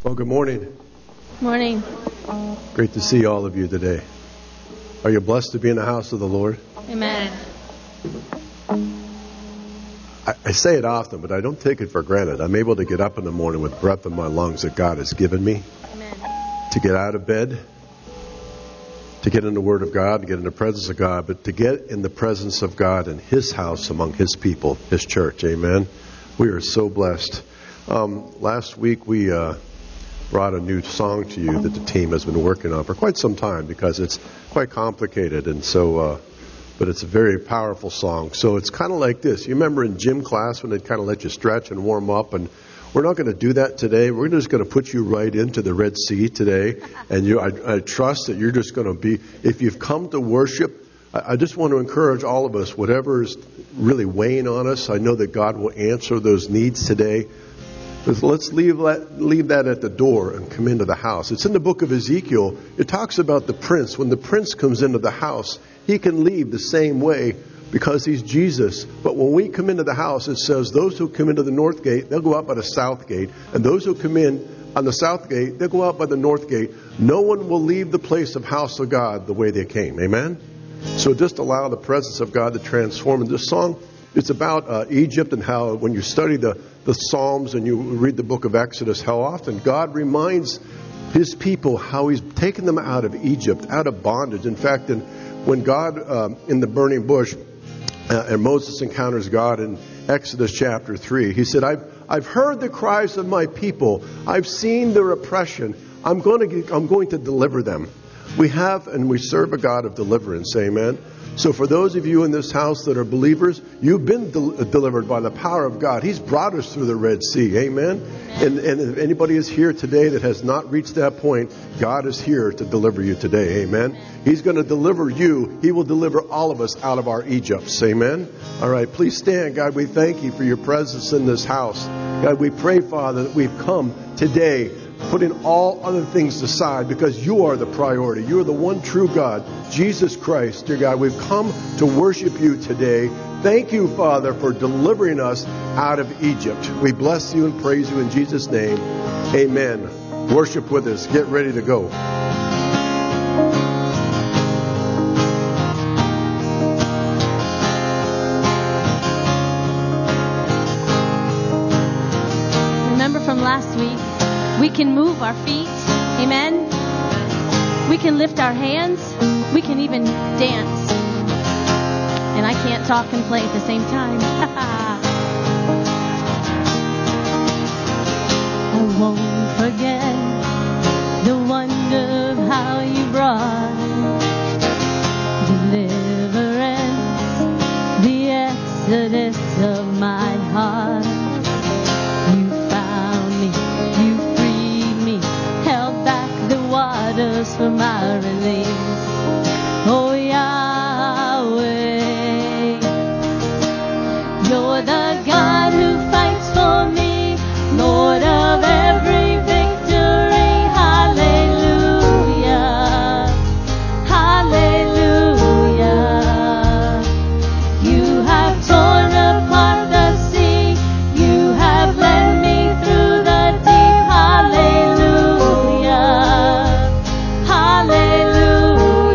Well, good morning. Morning. Great to see all of you today. Are you blessed to be in the house of the Lord? Amen. I say it often, but I don't take it for granted. I'm able to get up in the morning with breath in my lungs that God has given me. Amen. To get out of bed, to get in the Word of God, to get in the presence of God, but to get in the presence of God in His house among His people, His church. Amen. We are so blessed. Last week we brought a new song to you that the team has been working on for quite some time because it's quite complicated, and so but it's a very powerful song. So it's kind of like this. You remember in gym class when they kind of let you stretch and warm up, and we're not going to do that today. We're just going to put you right into the Red Sea today, and I trust that you're just going to be, if you've come to worship, I just want to encourage all of us, whatever is really weighing on us, I know that God will answer those needs today. Let's leave that at the door and come into the house. It's in the book of Ezekiel. It talks about the prince. When the prince comes into the house, he can leave the same way because he's Jesus. But when we come into the house, it says those who come into the north gate, they'll go out by the south gate. And those who come in on the south gate, they'll go out by the north gate. No one will leave the place of house of God the way they came. Amen? So just allow the presence of God to transform. And this song, it's about Egypt and how when you study the Psalms and you read the book of Exodus, how often God reminds His people how He's taken them out of Egypt, out of bondage. In fact, when God in the burning bush and Moses encounters God in Exodus chapter 3, he said, I've heard the cries of my people. I've seen their oppression. I'm going to deliver them. We have and we serve a God of deliverance. Amen. So for those of you in this house that are believers, you've been delivered by the power of God. He's brought us through the Red Sea. Amen. And if anybody is here today that has not reached that point, God is here to deliver you today. Amen. He's going to deliver you. He will deliver all of us out of our Egypts. Amen. All right. Please stand. God, we thank you for your presence in this house. God, we pray, Father, that we've come today putting all other things aside because you are the priority. You are the one true God, Jesus Christ, dear God. We've come to worship you today. Thank you, Father, for delivering us out of Egypt. We bless you and praise you in Jesus' name. Amen. Worship with us. Get ready to go. Remember from last week, we can move our feet. Amen. We can lift our hands. We can even dance. And I can't talk and play at the same time. I won't forget the wonder of how you brought deliverance, the exodus of my heart. You found me, you freed me, held back the waters for my release. Oh Yahweh, you're the God who fights for me, Lord of every victory. Hallelujah, hallelujah. You have torn apart the sea, you have led me through the deep. Hallelujah, hallelujah.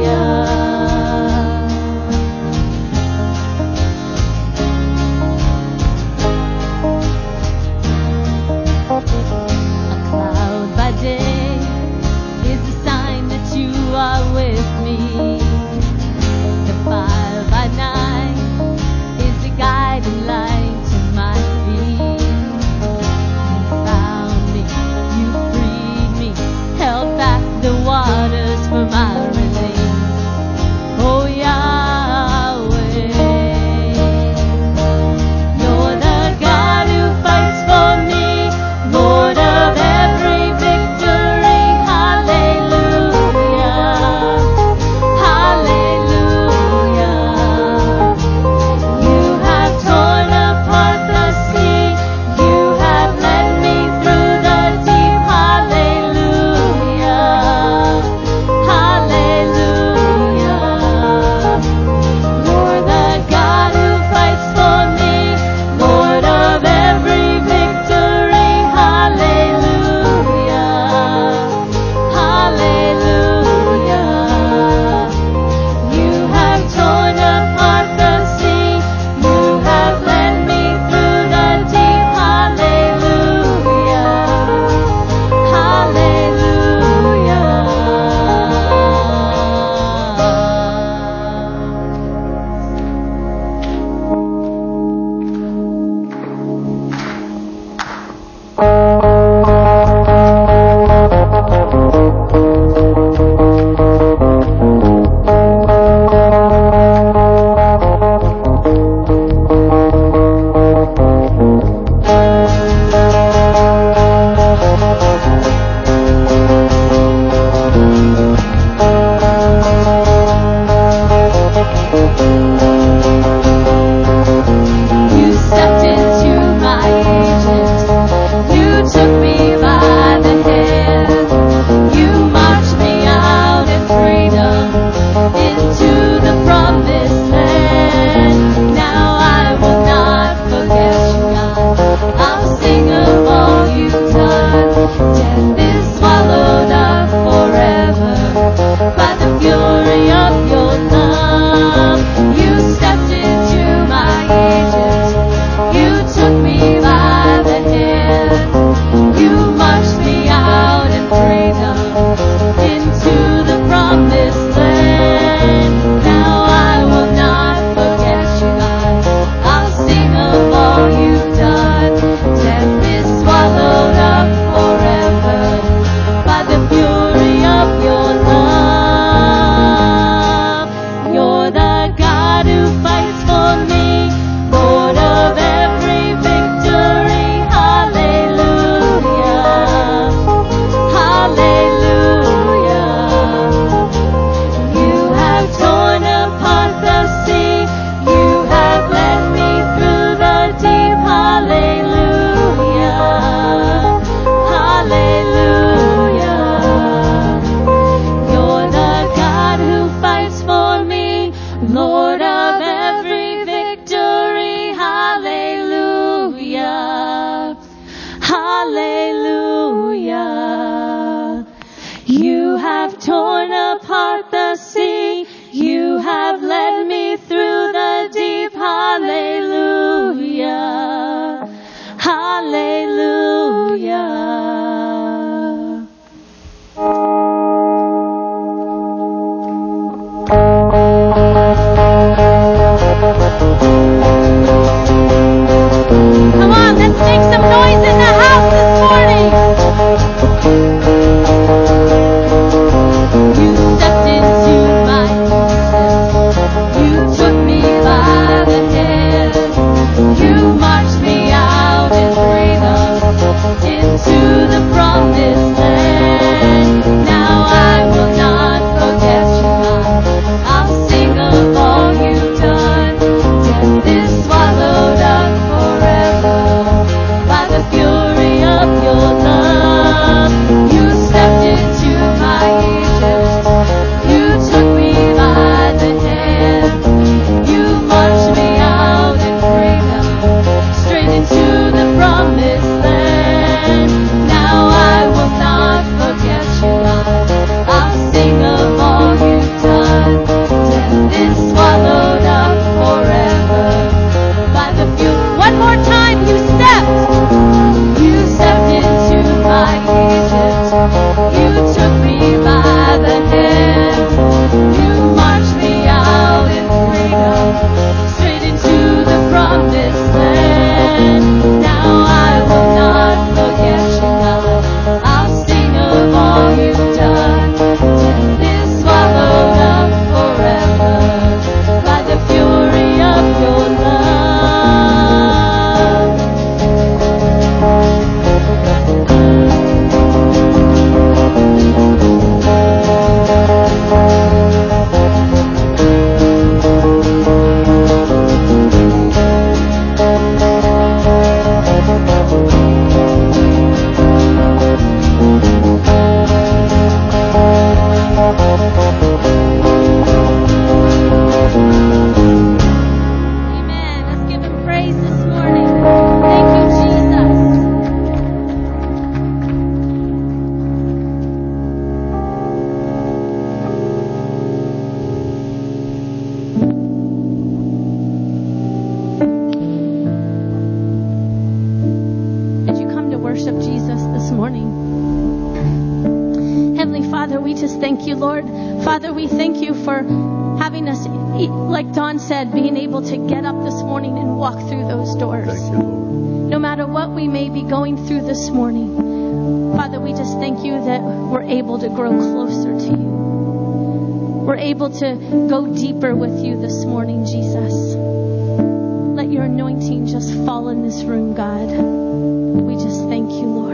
Father, we just thank you, Lord. Father, we thank you for having us, like Dawn said, being able to get up this morning and walk through those doors. Thank you, Lord. No matter what we may be going through this morning, Father, we just thank you that we're able to grow closer to you. We're able to go deeper with you this morning, Jesus. Let your anointing just fall in this room, God. We just thank you, Lord.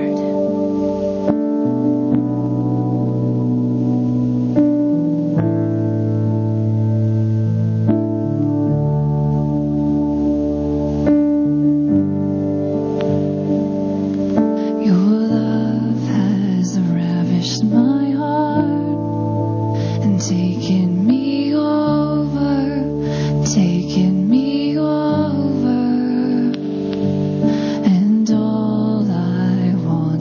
And all I want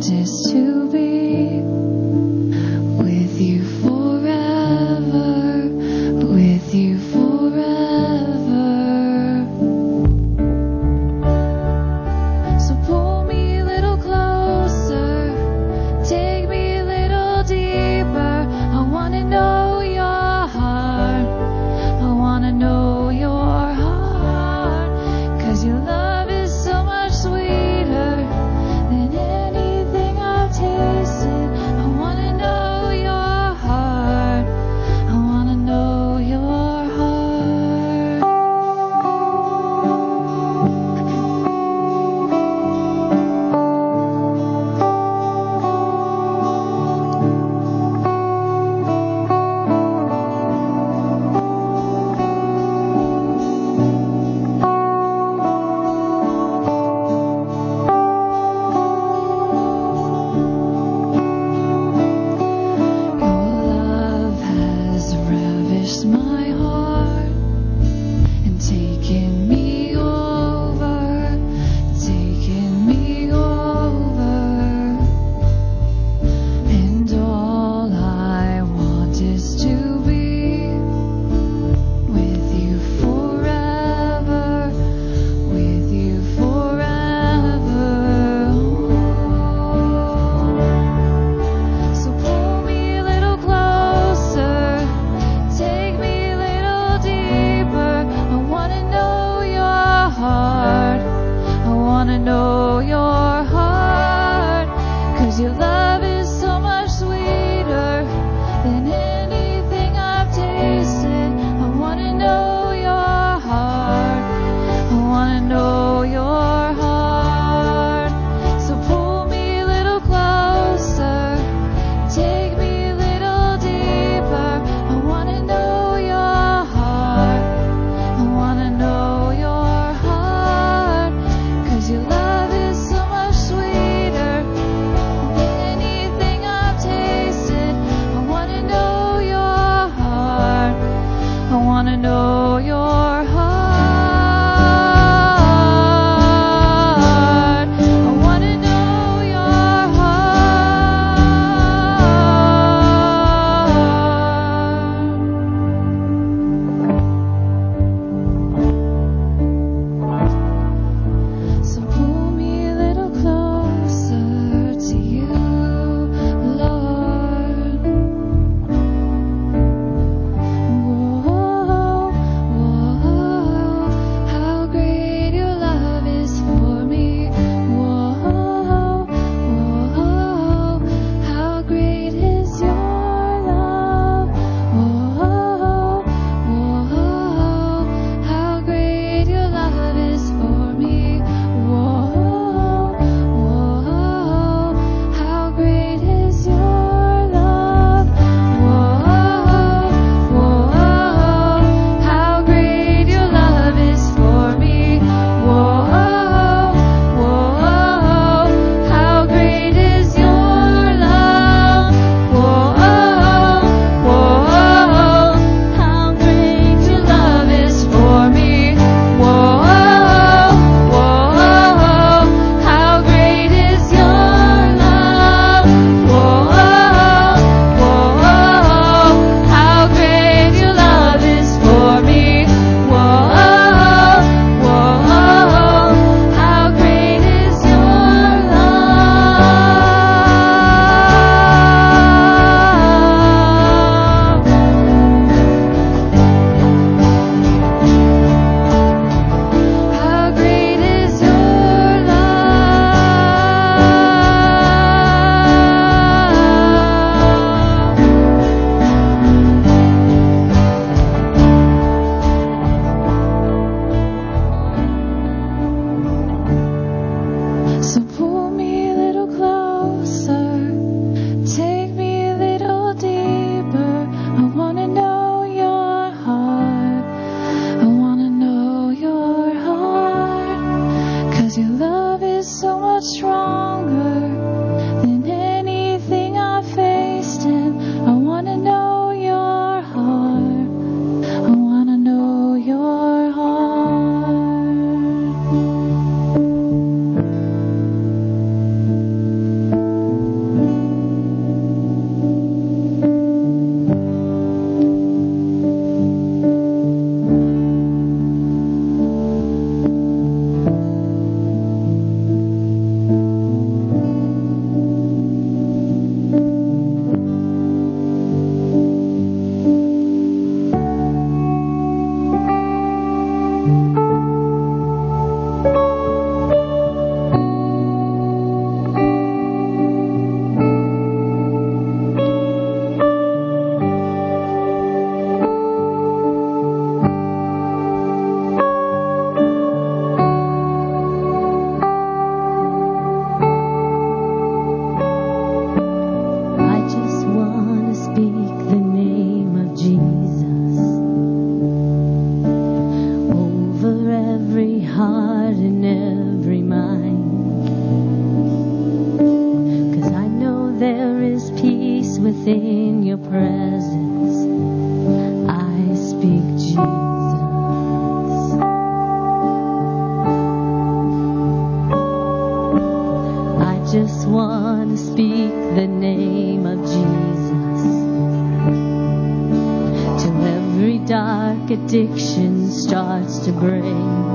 within your presence, I speak Jesus. I just want to speak the name of Jesus till every dark addiction starts to break,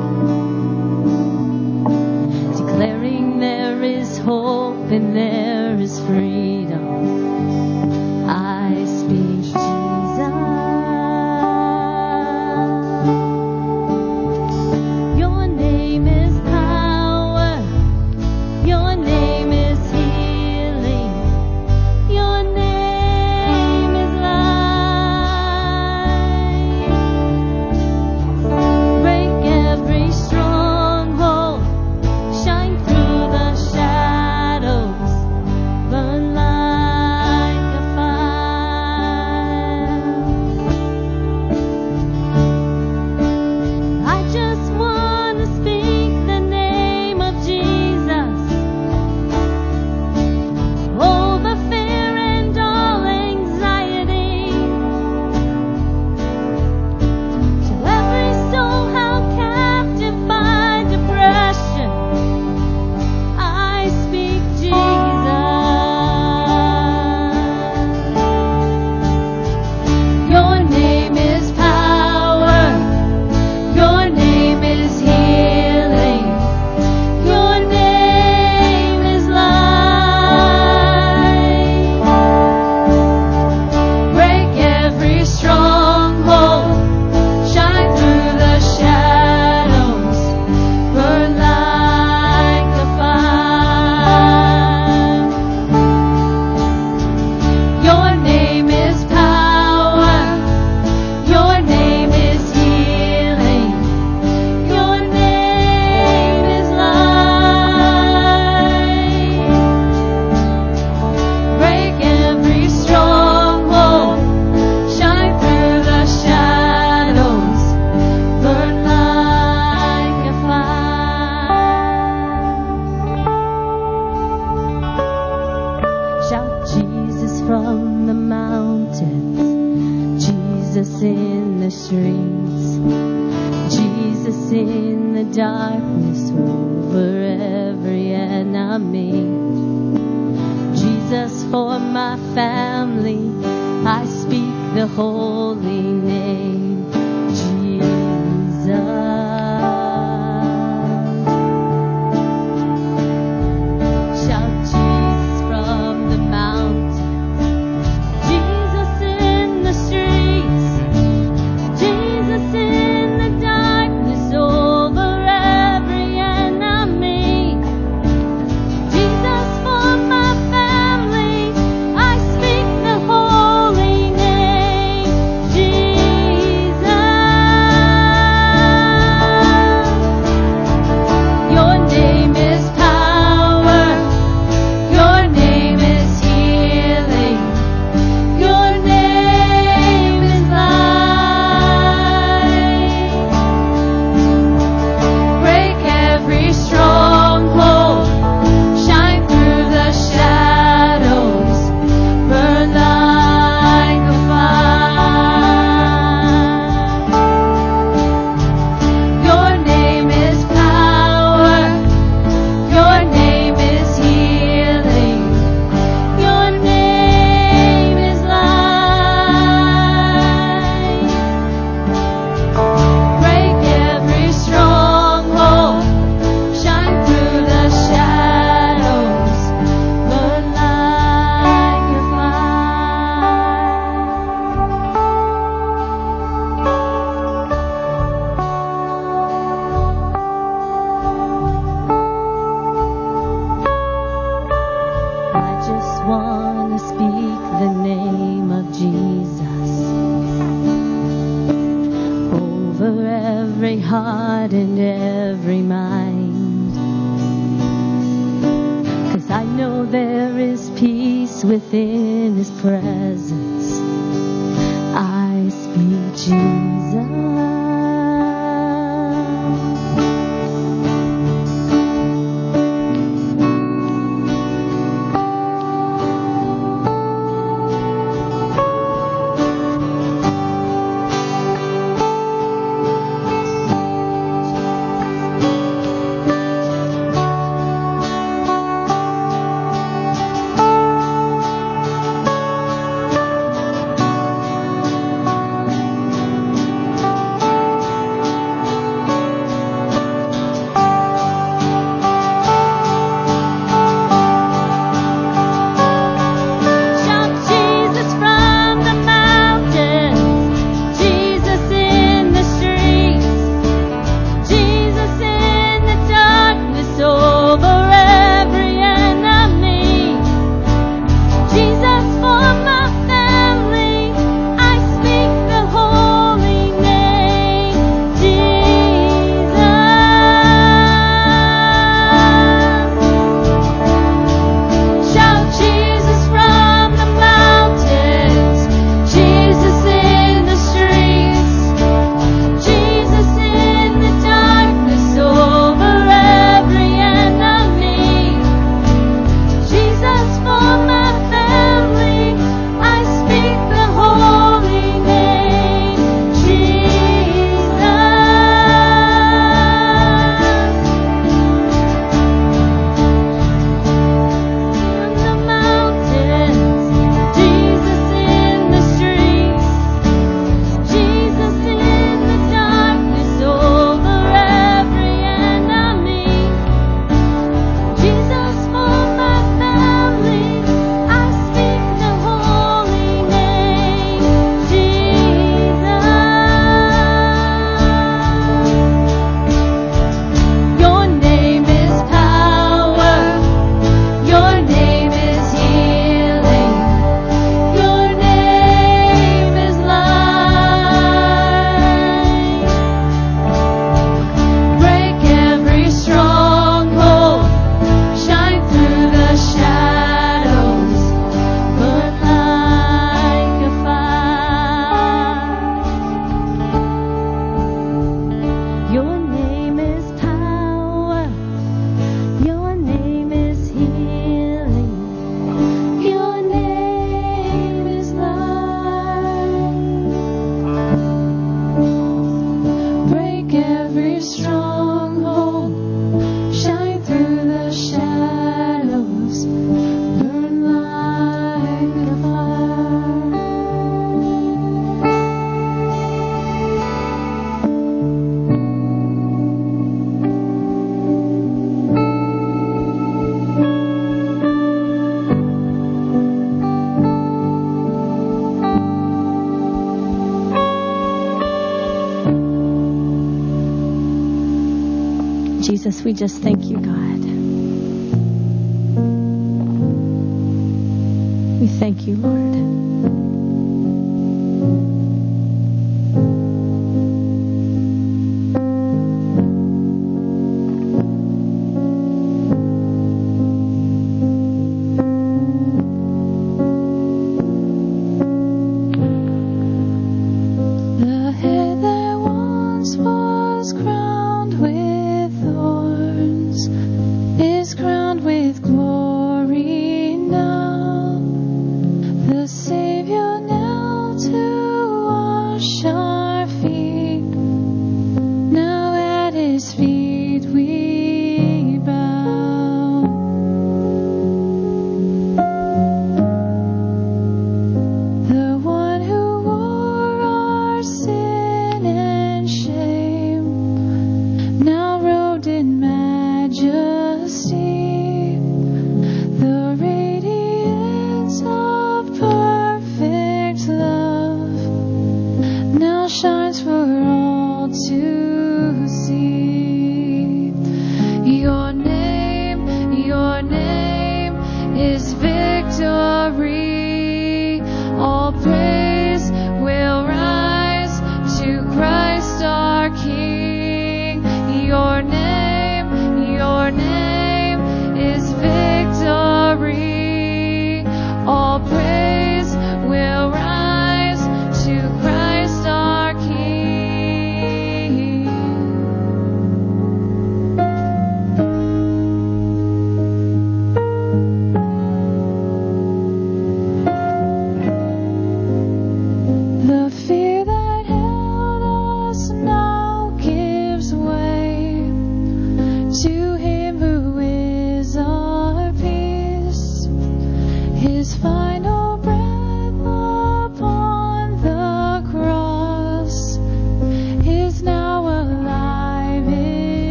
declaring there is hope and there is freedom. I speak Jesus. Your name is power. Your name is healing. Your name is life. Break every stronghold. Shine through the shadows. Burn like a fire. I just want to speak the name of Jesus over fear and all anxiety, to every soul held captive by depression. I speak Jesus. Your name is power. Your name is healing. Your name is life. Break every stronghold. Shine through the shadows. Burn like a fire. Your name is power. Your name is healing. Your name is life. Break every stronghold. Shine through the shadows. Burn like a fire. Shout Jesus from the mountains. Jesus in the streets. Jesus in the darkness over every enemy. Jesus for my family. I speak the holy name, Jesus. Shout Jesus from the mountains. Jesus in the streets. Jesus in the darkness over every enemy. Jesus for my family. I speak the holy name, Jesus. Your name is power. Your name is healing. Your name is life. Break every stronghold. Shine through the shadows. Burn like a fire. Your name is power. Your name is healing. Your name is life. Break every stronghold. Shine through the shadows. Burn like a fire. I just want to speak the name of Jesus over every heart and every mind. 'Cause I know there is peace within His presence. I speak Jesus. Jesus, we just thank you, God. We thank you, Lord.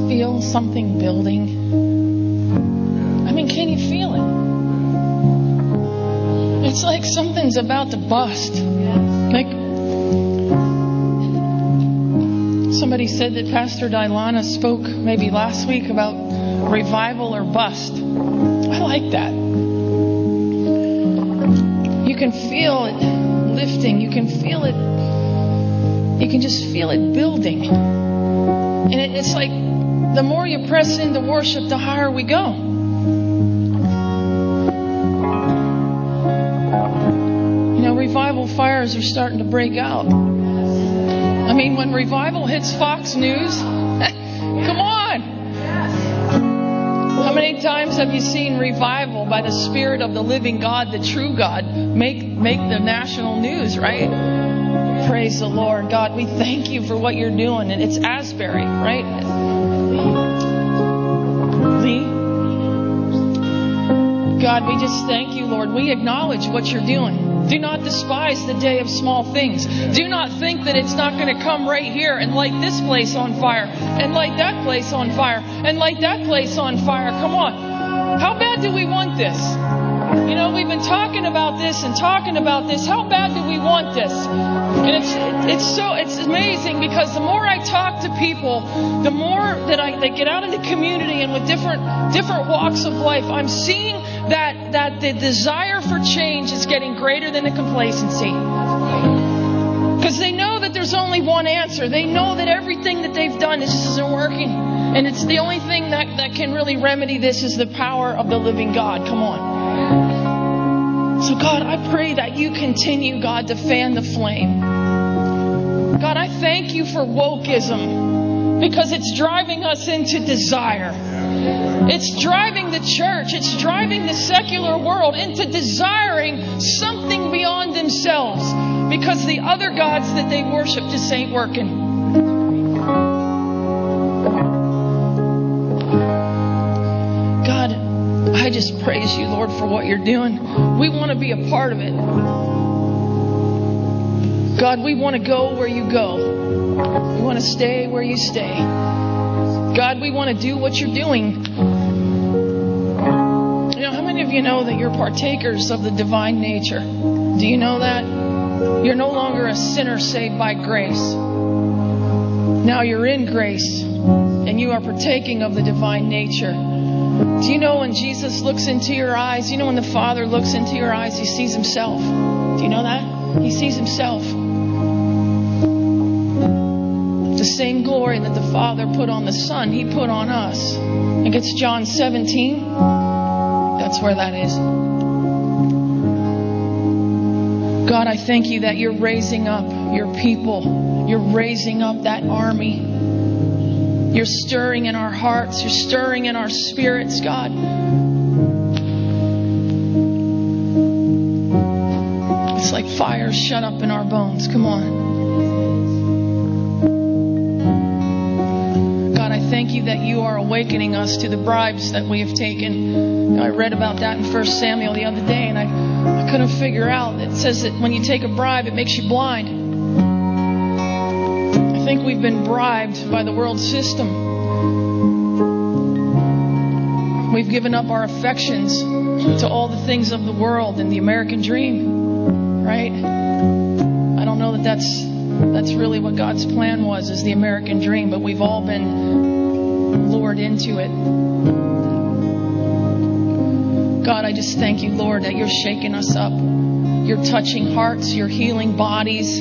feel something building? I mean, can you feel it? It's like something's about to bust. Like somebody said that Pastor Dilana spoke maybe last week about revival or bust. I like that. You can feel it lifting. You can feel it. You can just feel it building. And it's like the more you press into worship, the higher we go. You know, revival fires are starting to break out. I mean, when revival hits Fox News, come on. How many times have you seen revival by the Spirit of the living God, the true God, make the national news, right? Praise the Lord. God, we thank you for what you're doing. And it's Asbury, right? Lee? God, we just thank you, Lord. We acknowledge what you're doing. Do not despise the day of small things. Do not think that it's not going to come right here and light this place on fire and light that place on fire and light that place on fire. Come on. How bad do we want this? You know, we've been talking about this and talking about this. How bad do we want this? And it's amazing because the more I talk to people, the more that they get out in the community and with different walks of life, I'm seeing that the desire for change is getting greater than the complacency. Because they know that there's only one answer. They know that everything that they've done just isn't working. And it's the only thing that can really remedy this is the power of the living God. Come on. So God, I pray that you continue, God, to fan the flame. God, I thank you for wokeism because it's driving us into desire. It's driving the church, it's driving the secular world into desiring something beyond themselves because the other gods that they worship just ain't working. God, I just praise you, Lord, for what you're doing. We want to be a part of it. God, we want to go where you go. We want to stay where you stay. God, we want to do what you're doing. You know, how many of you know that you're partakers of the divine nature? Do you know that? You're no longer a sinner saved by grace. Now you're in grace and you are partaking of the divine nature. Do you know when Jesus looks into your eyes, you know when the Father looks into your eyes, he sees himself. Do you know that? He sees himself. The same glory that the Father put on the Son, he put on us. I think it's John 17. That's where that is. God, I thank you that you're raising up your people. You're raising up that army. You're stirring in our hearts. You're stirring in our spirits, God. It's like fire shut up in our bones. Come on. God, I thank you that you are awakening us to the bribes that we have taken. I read about that in 1 Samuel the other day, and I couldn't figure out. It says that when you take a bribe, it makes you blind. I think we've been bribed by the world system. We've given up our affections to all the things of the world and the American dream, right? I don't know that that's really what God's plan was, is the American dream, but we've all been lured into it. God, I just thank you, Lord, that you're shaking us up. You're touching hearts. You're healing bodies.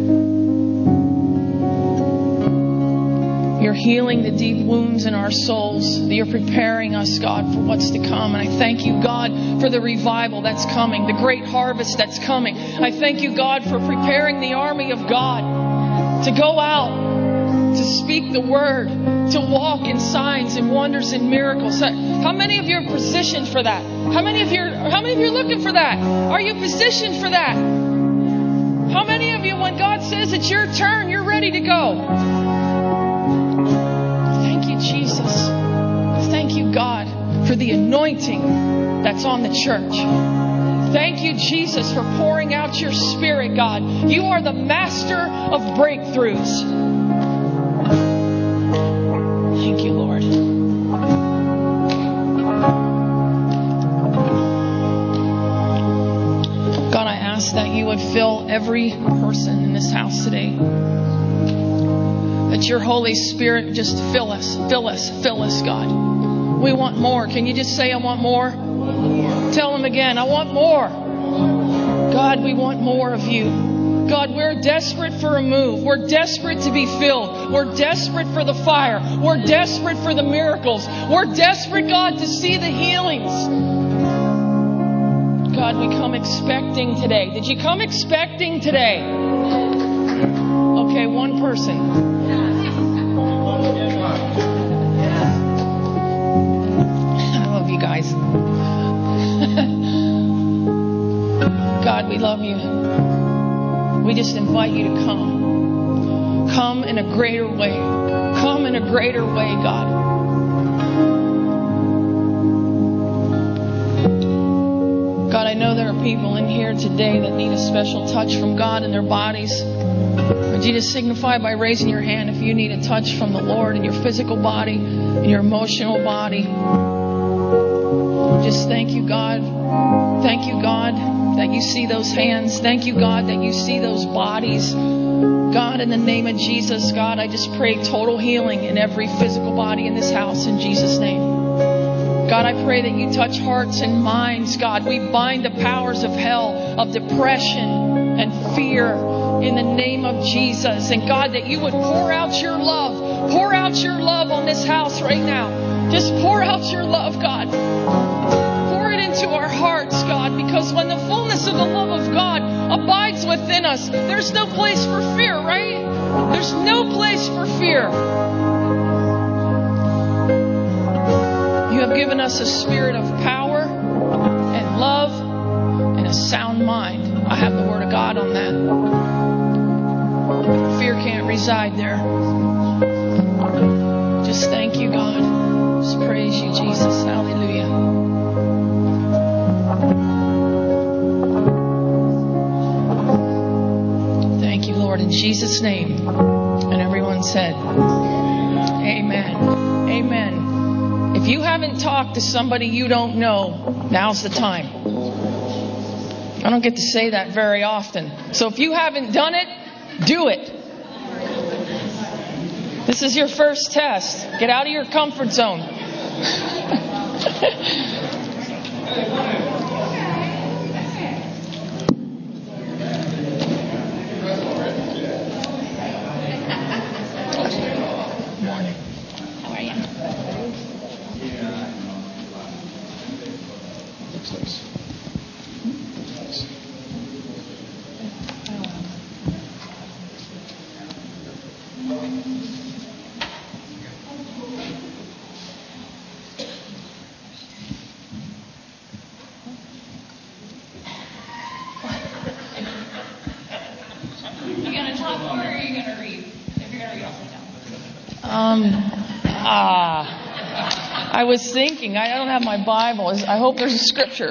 You're healing the deep wounds in our souls. You're preparing us, God, for what's to come. And I thank you, God, for the revival that's coming, the great harvest that's coming. I thank you, God, for preparing the army of God to go out, to speak the word, to walk in signs and wonders and miracles. How many of you are positioned for that? How many of you are looking for that? Are you positioned for that? How many of you, when God says it's your turn, you're ready to go? Thank you, Jesus. Thank you, God, for the anointing that's on the church. Thank you, Jesus, for pouring out your Spirit, God. You are the master of breakthroughs. Thank you, Lord. God, I ask that you would fill every person in this house today. That your Holy Spirit just fill us, God. We want more. Can you just say, I want more? Tell them again, I want more. God, we want more of you. God, we're desperate for a move. We're desperate to be filled. We're desperate for the fire. We're desperate for the miracles. We're desperate, God, to see the healings. God, we come expecting today. Did you come expecting today? Okay, one person. I love you guys. God, we love you. We just invite you to come. Come in a greater way. Come in a greater way, God. God, I know there are people in here today that need a special touch from God in their bodies. Would you just signify by raising your hand if you need a touch from the Lord in your physical body, in your emotional body? Just thank you, God. Thank you, God, that you see those hands. Thank you, God, that you see those bodies. God, in the name of Jesus, God, I just pray total healing in every physical body in this house in Jesus' name. God, I pray that you touch hearts and minds, God. We bind the powers of hell, of depression and fear in the name of Jesus. And God, that you would pour out your love. Pour out your love on this house right now. Just pour out your love, God. Pour it into our hearts, God, because when the fullness of the love of God abides within us, there's no place for fear, right? There's no place for fear. You have given us a spirit of power and love and a sound mind. I have the Word of God on that. Fear can't reside there. Just thank you, God. Just praise you, Jesus. Hallelujah. Thank you, Lord, in Jesus' name. And everyone said, amen. Amen. If you haven't talked to somebody you don't know, now's the time. I don't get to say that very often. So if you haven't done it, do it. This is your first test. Get out of your comfort zone. Morning. How are you? Looks nice. You gonna talk more or are you gonna read? If you're gonna read, I'll sit down. I was thinking, I don't have my Bible. I hope there's a scripture.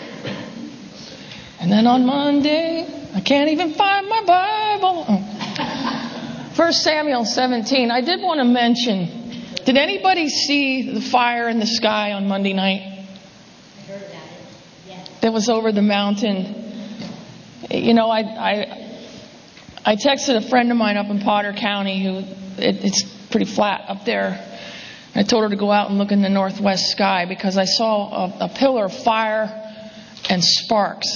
And then on Monday, I can't even find my Bible. 1 Samuel 17. I did want to mention, did anybody see the fire in the sky on Monday night? I heard about it. Yes. That was over the mountain. You know, I texted a friend of mine up in Potter County who it's pretty flat up there. I told her to go out and look in the northwest sky because I saw a pillar of fire and sparks.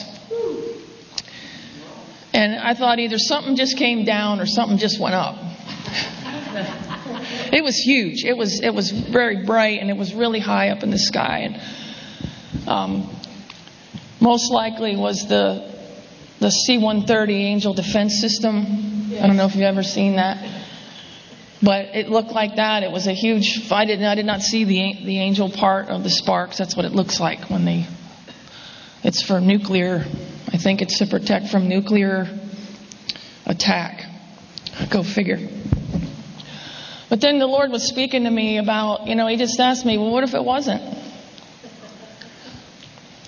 And I thought either something just came down or something just went up. It was huge. It was very bright and it was really high up in the sky. And most likely was the C-130 Angel Defense System. I don't know if you've ever seen that. But it looked like that. It was a huge. I did not see the angel part of the sparks. That's what it looks like when they. It's for nuclear. I think it's to protect from nuclear attack. Go figure. But then the Lord was speaking to me about. He just asked me, well, what if it wasn't?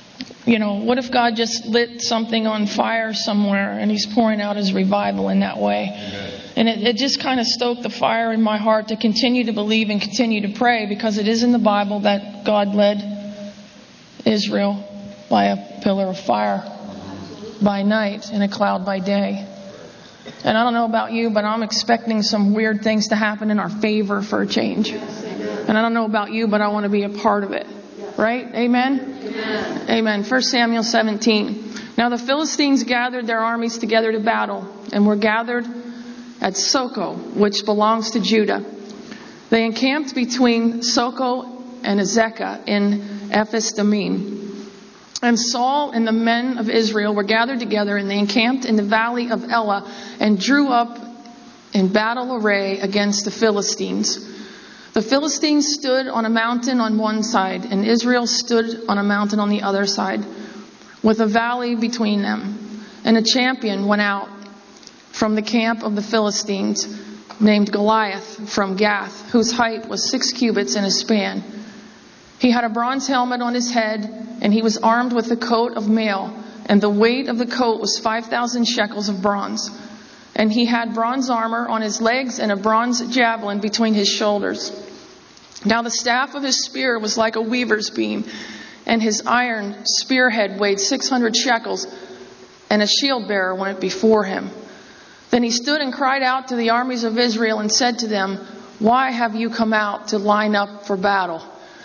What if God just lit something on fire somewhere and He's pouring out His revival in that way? Amen. And it just kind of stoked the fire in my heart to continue to believe and continue to pray, because it is in the Bible that God led Israel by a pillar of fire by night and a cloud by day. And I don't know about you, but I'm expecting some weird things to happen in our favor for a change. And I don't know about you, but I want to be a part of it. Right? Amen? Amen. 1 Samuel 17. Now the Philistines gathered their armies together to battle, and were gathered at Soko, which belongs to Judah. They encamped between Soko and Azekah in Ephes-Dammim. And Saul and the men of Israel were gathered together, and they encamped in the valley of Elah, and drew up in battle array against the Philistines. The Philistines stood on a mountain on one side, and Israel stood on a mountain on the other side, with a valley between them. And a champion went out from the camp of the Philistines, named Goliath from Gath, whose height was 6 cubits and a span. He had a bronze helmet on his head, and he was armed with a coat of mail, and the weight of the coat was 5,000 shekels of bronze. And he had bronze armor on his legs and a bronze javelin between his shoulders. Now the staff of his spear was like a weaver's beam, and his iron spearhead weighed 600 shekels, and a shield bearer went before him. Then he stood and cried out to the armies of Israel and said to them, "Why have you come out to line up for battle?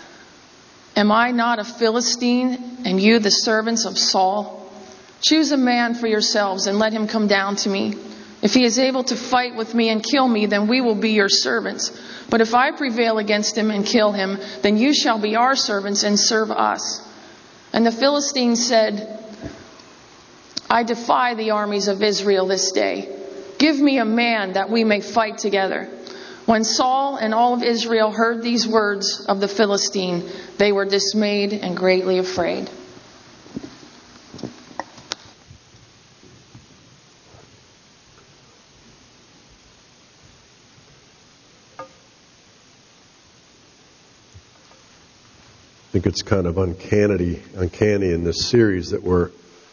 Am I not a Philistine, and you the servants of Saul? Choose a man for yourselves and let him come down to me. If he is able to fight with me and kill me, then we will be your servants. But if I prevail against him and kill him, then you shall be our servants and serve us." And the Philistines said, "I defy the armies of Israel this day. Give me a man that we may fight together." When Saul and all of Israel heard these words of the Philistine, they were dismayed and greatly afraid. I think it's kind of uncanny in this series that we're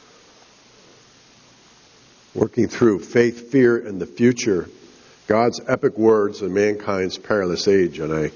working through faith, fear, and the future. God's epic words in mankind's perilous age. And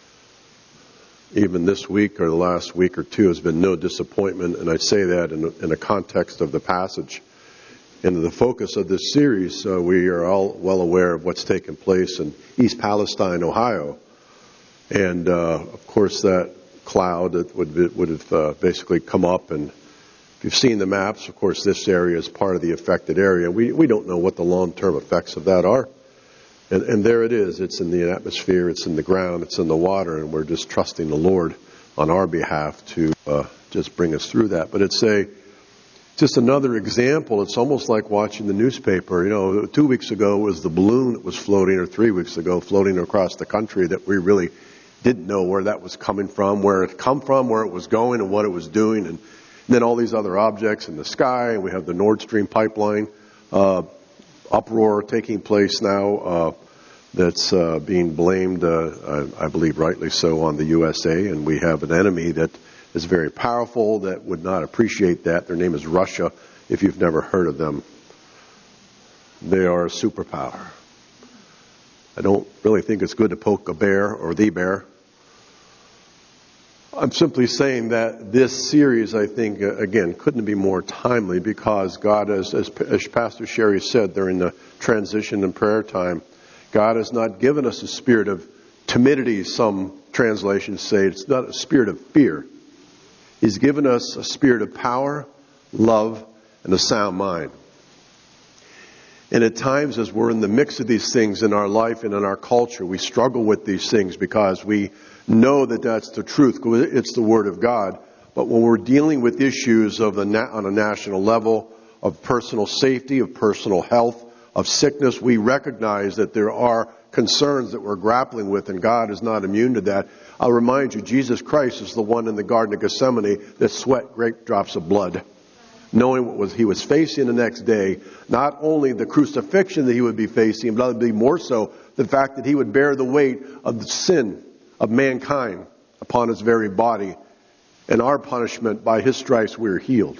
even this week or the last week or two has been no disappointment. And I say that in the context of the passage. And the focus of this series, we are all well aware of what's taken place in East Palestine, Ohio. And, of course, that cloud that would have basically come up, and if you've seen the maps, of course this area is part of the affected area. We don't know what the long-term effects of that are, and there it is. It's in the atmosphere, it's in the ground, it's in the water, and we're just trusting the Lord on our behalf to just bring us through that. But it's just another example. It's almost like watching the newspaper. 2 weeks ago was the balloon that was floating, or 3 weeks ago floating across the country, that we really didn't know where that was coming from, where it come from, where it was going, and what it was doing. And then all these other objects in the sky. We have the Nord Stream pipeline uproar taking place now that's being blamed, I believe rightly so, on the USA. And we have an enemy that is very powerful that would not appreciate that. Their name is Russia, if you've never heard of them. They are a superpower. I don't really think it's good to poke a bear or the bear. I'm simply saying that this series, I think, again, couldn't be more timely, because God, as Pastor Sherry said during the transition and prayer time, God has not given us a spirit of timidity. Some translations say it's not a spirit of fear. He's given us a spirit of power, love, and a sound mind. And at times, as we're in the mix of these things in our life and in our culture, we struggle with these things because we know that that's the truth. It's the Word of God. But when we're dealing with issues on a national level, of personal safety, of personal health, of sickness, we recognize that there are concerns that we're grappling with, and God is not immune to that. I'll remind you, Jesus Christ is the one in the Garden of Gethsemane that sweat great drops of blood, knowing what he was facing the next day. Not only the crucifixion that he would be facing, but it would be more so the fact that he would bear the weight of the sin of mankind upon his very body. and our punishment. By His stripes we are healed.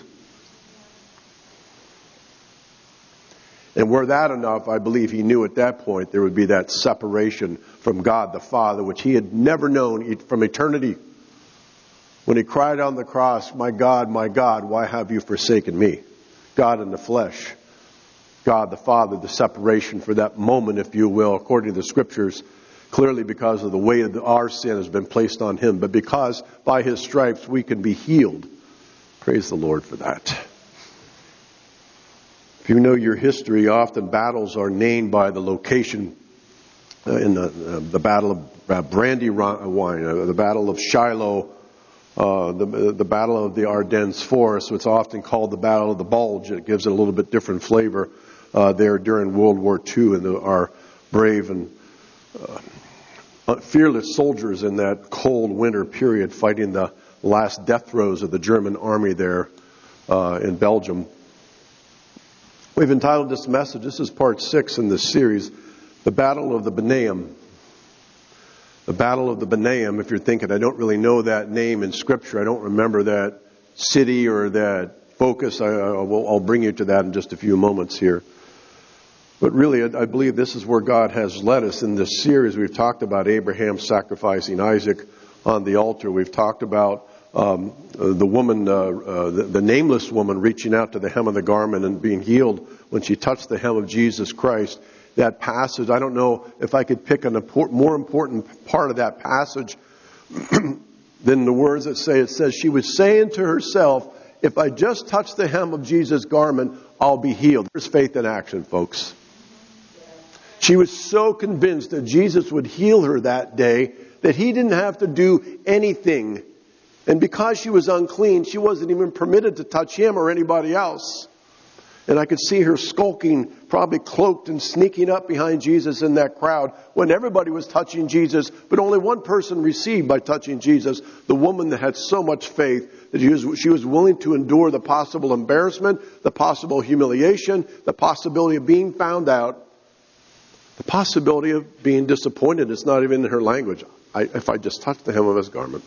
And were that enough, I believe He knew at that point there would be that separation from God the Father, which He had never known from eternity. When He cried on the cross, my God, why have you forsaken me? God in the flesh. God the Father, the separation for that moment, if you will, according to the Scriptures, clearly because of the weight of our sin has been placed on Him. But because by His stripes we can be healed. Praise the Lord for that. If you know your history, often battles are named by the location. In the Battle of Brandywine, the Battle of Shiloh, the Battle of the Ardennes Forest. So it's often called the Battle of the Bulge. It gives it a little bit different flavor there during World War II, and our brave and fearless soldiers in that cold winter period fighting the last death throes of the German army there in Belgium. We've entitled this message, this is part 6 in this series, The Battle of the Benaim. The Battle of the Benaim, if you're thinking, I don't really know that name in Scripture, I don't remember that city or that focus, I'll bring you to that in just a few moments here. But really, I believe this is where God has led us in this series. We've talked about Abraham sacrificing Isaac on the altar. We've talked about the woman, the nameless woman reaching out to the hem of the garment and being healed when she touched the hem of Jesus Christ. That passage, I don't know if I could pick more important part of that passage than the words that say, it says, she was saying to herself, if I just touch the hem of Jesus' garment, I'll be healed. There's faith in action, folks. She was so convinced that Jesus would heal her that day that He didn't have to do anything. And because she was unclean, she wasn't even permitted to touch Him or anybody else. And I could see her skulking, probably cloaked and sneaking up behind Jesus in that crowd when everybody was touching Jesus, but only one person received by touching Jesus, the woman that had so much faith that she was willing to endure the possible embarrassment, the possible humiliation, the possibility of being found out, the possibility of being disappointed. It's not even in her language. If I just touch the hem of His garment.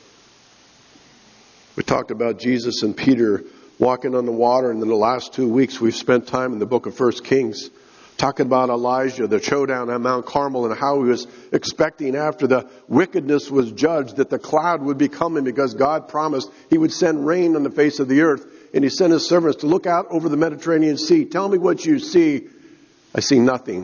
We talked about Jesus and Peter walking on the water, and in the last 2 weeks we've spent time in the book of 1 Kings talking about Elijah, the showdown on Mount Carmel, and how he was expecting after the wickedness was judged that the cloud would be coming because God promised He would send rain on the face of the earth. And He sent His servants to look out over the Mediterranean Sea. Tell me what you see. I see nothing.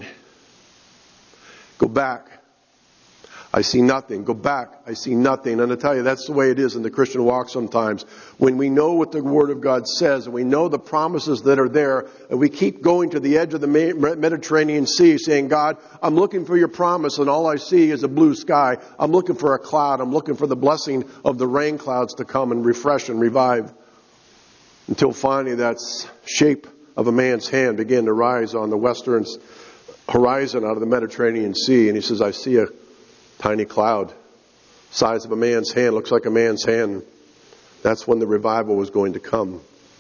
Go back. I see nothing. Go back. I see nothing. And I tell you, that's the way it is in the Christian walk sometimes. When we know what the Word of God says, and we know the promises that are there, and we keep going to the edge of the Mediterranean Sea saying, God, I'm looking for your promise, and all I see is a blue sky. I'm looking for a cloud. I'm looking for the blessing of the rain clouds to come and refresh and revive. Until finally that shape of a man's hand began to rise on the western horizon out of the Mediterranean Sea. And he says, I see a tiny cloud, size of a man's hand, looks like a man's hand. That's when the revival was going to come.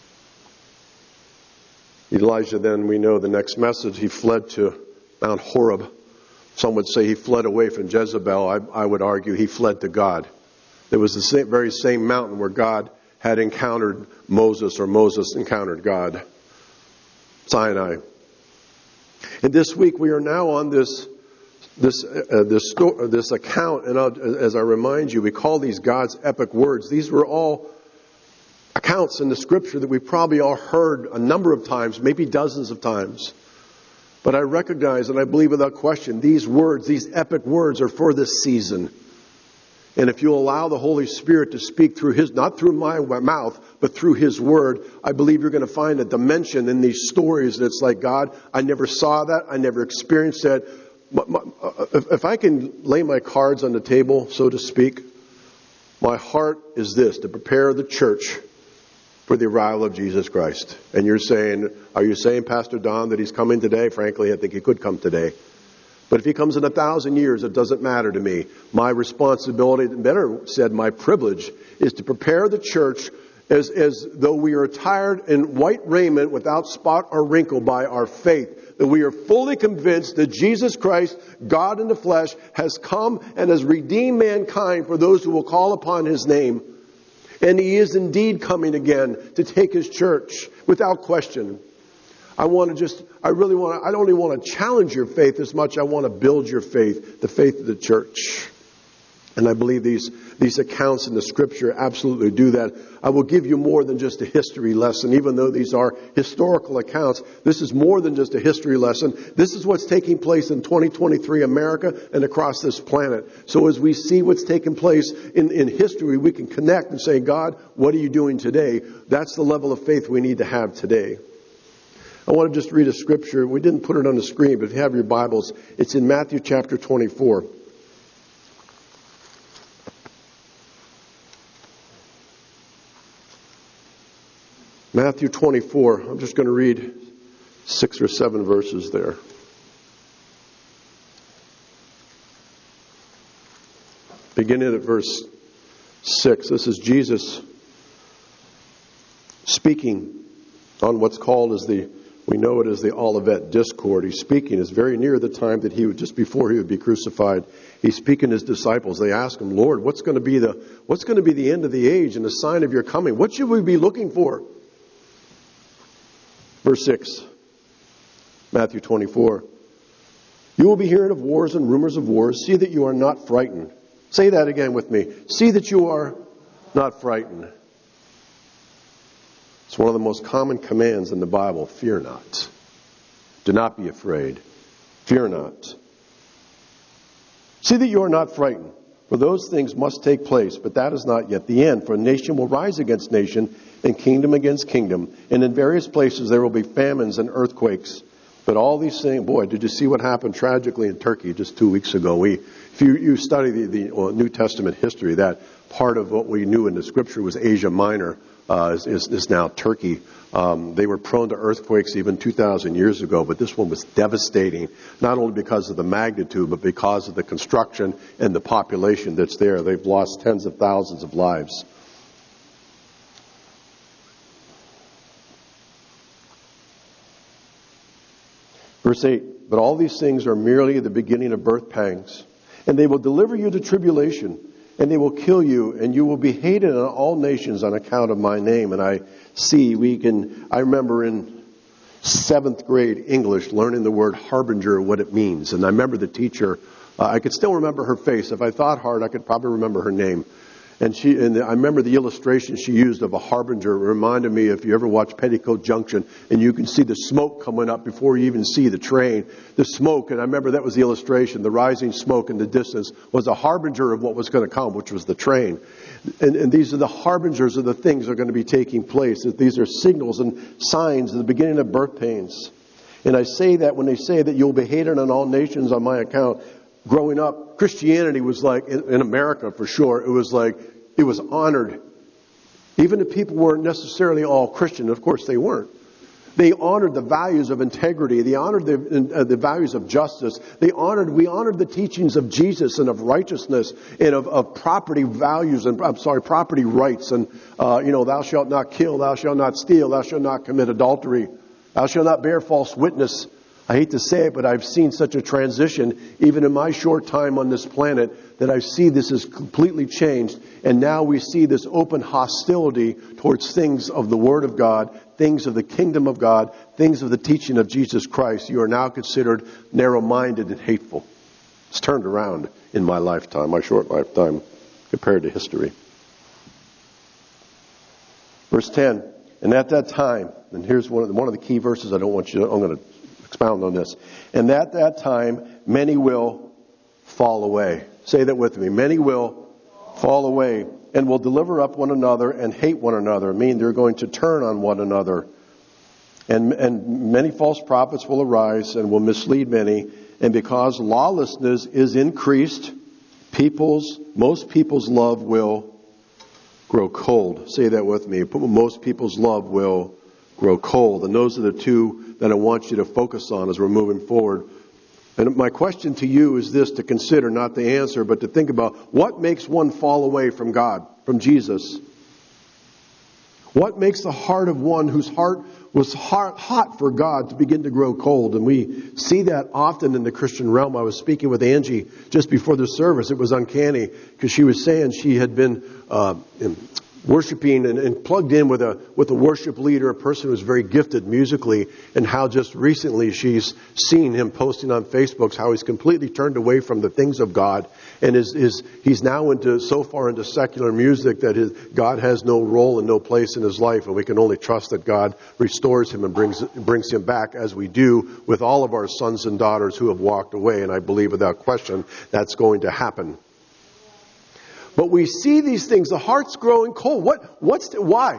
Elijah then, we know the next message, he fled to Mount Horeb. Some would say he fled away from Jezebel. I would argue he fled to God. It was the very same mountain where God had encountered Moses, or Moses encountered God. Sinai. And this week we are now on this account, and as I remind you, we call these God's epic words. These were all accounts in the Scripture that we probably all heard a number of times, maybe dozens of times. But I recognize, and I believe without question, these words, these epic words, are for this season. And if you allow the Holy Spirit to speak through His, not through my mouth, but through His Word, I believe you're going to find a dimension in these stories that's like, God, I never saw that, I never experienced that. If I can lay my cards on the table, so to speak, my heart is this, to prepare the church for the arrival of Jesus Christ. And you're saying, are you saying, Pastor Don, that He's coming today? Frankly, I think He could come today. But if He comes in 1,000 years, it doesn't matter to me. My responsibility, better said, my privilege, is to prepare the church as though we are attired in white raiment without spot or wrinkle by our faith. That we are fully convinced that Jesus Christ, God in the flesh, has come and has redeemed mankind for those who will call upon His name. And He is indeed coming again to take His church, without question. I don't only want to challenge your faith as much, I want to build your faith, the faith of the church. And I believe these accounts in the Scripture absolutely do that. I will give you more than just a history lesson. Even though these are historical accounts, this is more than just a history lesson. This is what's taking place in 2023 America and across this planet. So as we see what's taking place in history, we can connect and say, God, what are you doing today? That's the level of faith we need to have today. I want to just read a scripture. We didn't put it on the screen, but if you have your Bibles, it's in Matthew chapter 24. Matthew 24, I'm just going to read 6 or 7 verses there. Beginning at verse 6, this is Jesus speaking on what's called we know it as the Olivet Discord. He's speaking, it's very near the time that just before He would be crucified. He's speaking to His disciples. They ask Him, Lord, what's going to be the end of the age and the sign of your coming? What should we be looking for? Verse 6, Matthew 24. You will be hearing of wars and rumors of wars. See that you are not frightened. Say that again with me. See that you are not frightened. It's one of the most common commands in the Bible. Fear not. Do not be afraid. Fear not. See that you are not frightened. For those things must take place, but that is not yet the end. For nation will rise against nation, and kingdom against kingdom. And in various places there will be famines and earthquakes. But all these things, boy, did you see what happened tragically in Turkey just 2 weeks ago? If you study the New Testament history, that part of what we knew in the Scripture was Asia Minor, is now Turkey. They were prone to earthquakes even 2,000 years ago, but this one was devastating, not only because of the magnitude, but because of the construction and the population that's there. They've lost tens of thousands of lives. Verse 8, but all these things are merely the beginning of birth pangs, and they will deliver you to tribulation, and they will kill you, and you will be hated on all nations on account of my name. And I remember in 7th grade English learning the word harbinger, what it means. And I remember the teacher, I could still remember her face. If I thought hard, I could probably remember her name. And I remember the illustration she used of a harbinger. It reminded me, if you ever watch Petticoat Junction, and you can see the smoke coming up before you even see the train. The smoke, and I remember that was the illustration. The rising smoke in the distance was a harbinger of what was going to come, which was the train. And these are the harbingers of the things that are going to be taking place. These are signals and signs of the beginning of birth pains. And I say that when they say that you'll be hated on all nations on my account. Growing up, Christianity was like, in America for sure, it was honored. Even if people weren't necessarily all Christian, of course they weren't. They honored the values of integrity. They honored the values of justice. We honored the teachings of Jesus and of righteousness and of property values and, property rights. And, thou shalt not kill, thou shalt not steal, thou shalt not commit adultery, thou shalt not bear false witness. I hate to say it, but I've seen such a transition, even in my short time on this planet, that I see this has completely changed. And now we see this open hostility towards things of the Word of God, things of the kingdom of God, things of the teaching of Jesus Christ. You are now considered narrow-minded and hateful. It's turned around in my lifetime, my short lifetime, compared to history. Verse 10, and at that time, and here's one of the key verses I'm going to expound on this. And at that time, many will fall away. Say that with me. Many will fall away and will deliver up one another and hate one another. I mean, they're going to turn on one another. And many false prophets will arise and will mislead many. And because lawlessness is increased, most people's love will grow cold. Say that with me. Most people's love will grow cold. And those are the two that I want you to focus on as we're moving forward. And my question to you is this, to consider, not the answer, but to think about what makes one fall away from God, from Jesus. What makes the heart of one whose heart was hot for God to begin to grow cold? And we see that often in the Christian realm. I was speaking with Angie just before the service. It was uncanny because she was saying she had been worshiping and plugged in with a worship leader, a person who's very gifted musically, and how just recently she's seen him posting on Facebook how he's completely turned away from the things of God, and he's now so far into secular music that God has no role and no place in his life, and we can only trust that God restores him and brings him back, as we do with all of our sons and daughters who have walked away, and I believe without question that's going to happen. But we see these things, the heart's growing cold. Why?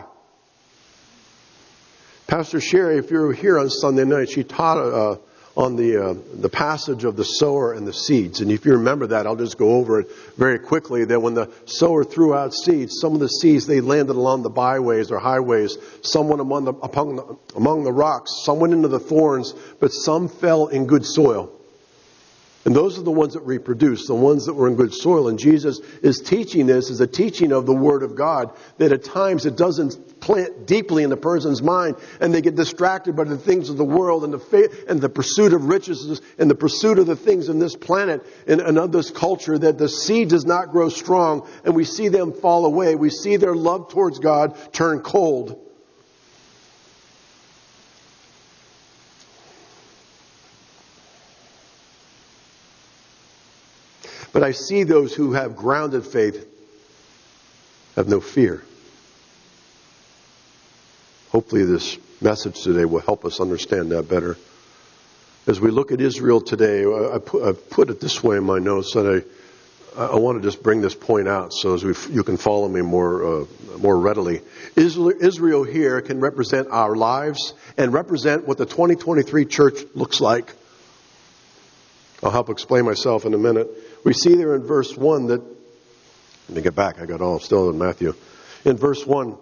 Pastor Sherry, if you were here on Sunday night, she taught on the passage of the sower and the seeds. And if you remember that, I'll just go over it very quickly, that when the sower threw out seeds, some of the seeds, they landed along the byways or highways, some went among the rocks, some went into the thorns, but some fell in good soil. And those are the ones that reproduce, the ones that were in good soil. And Jesus is teaching this as a teaching of the Word of God, that at times it doesn't plant deeply in the person's mind, and they get distracted by the things of the world and the pursuit of riches and the pursuit of the things in this planet and of this culture, that the seed does not grow strong, and we see them fall away. We see their love towards God turn cold. But I see those who have grounded faith have no fear. Hopefully this message today will help us understand that better. As we look at Israel today, I've put it this way in my notes, and I want to just bring this point out so you can follow me more readily. Israel here can represent our lives and represent what the 2023 church looks like. I'll help explain myself in a minute. We see there in verse 1 that, let me get back, I got all still in Matthew. In verse 1,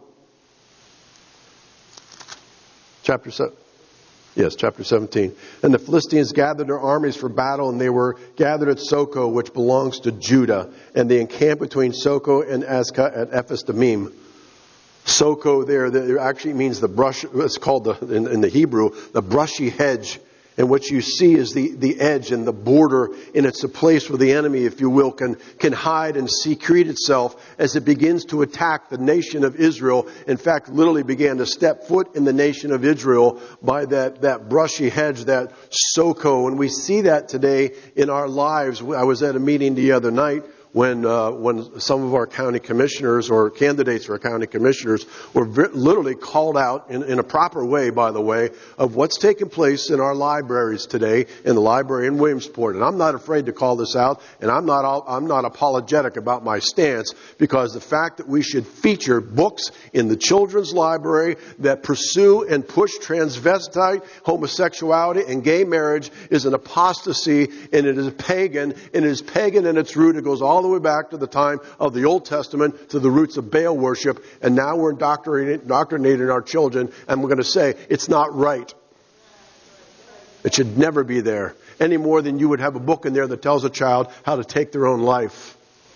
chapter 17. And the Philistines gathered their armies for battle, and they were gathered at Soko, which belongs to Judah. And they encamped between Soko and Azekah at Ephes Dammim. Soko there actually means the brush, it's called in the Hebrew, the brushy hedge. And what you see is the edge and the border, and it's a place where the enemy, if you will, can hide and secrete itself as it begins to attack the nation of Israel. In fact, literally began to step foot in the nation of Israel by that brushy hedge, that Soko. And we see that today in our lives. I was at a meeting the other night when some of our county commissioners or candidates for county commissioners were literally called out in a proper way, by the way, of what's taking place in our libraries today, in the library in Williamsport. And I'm not afraid to call this out, and I'm not apologetic about my stance, because the fact that we should feature books in the children's library that pursue and push transvestite, homosexuality, and gay marriage is an apostasy, and it is pagan, and it is pagan in its root. It goes all the way back to the time of the Old Testament, to the roots of Baal worship, and now we're indoctrinating our children, and we're going to say it's not right. It should never be there, any more than you would have a book in there that tells a child how to take their own life.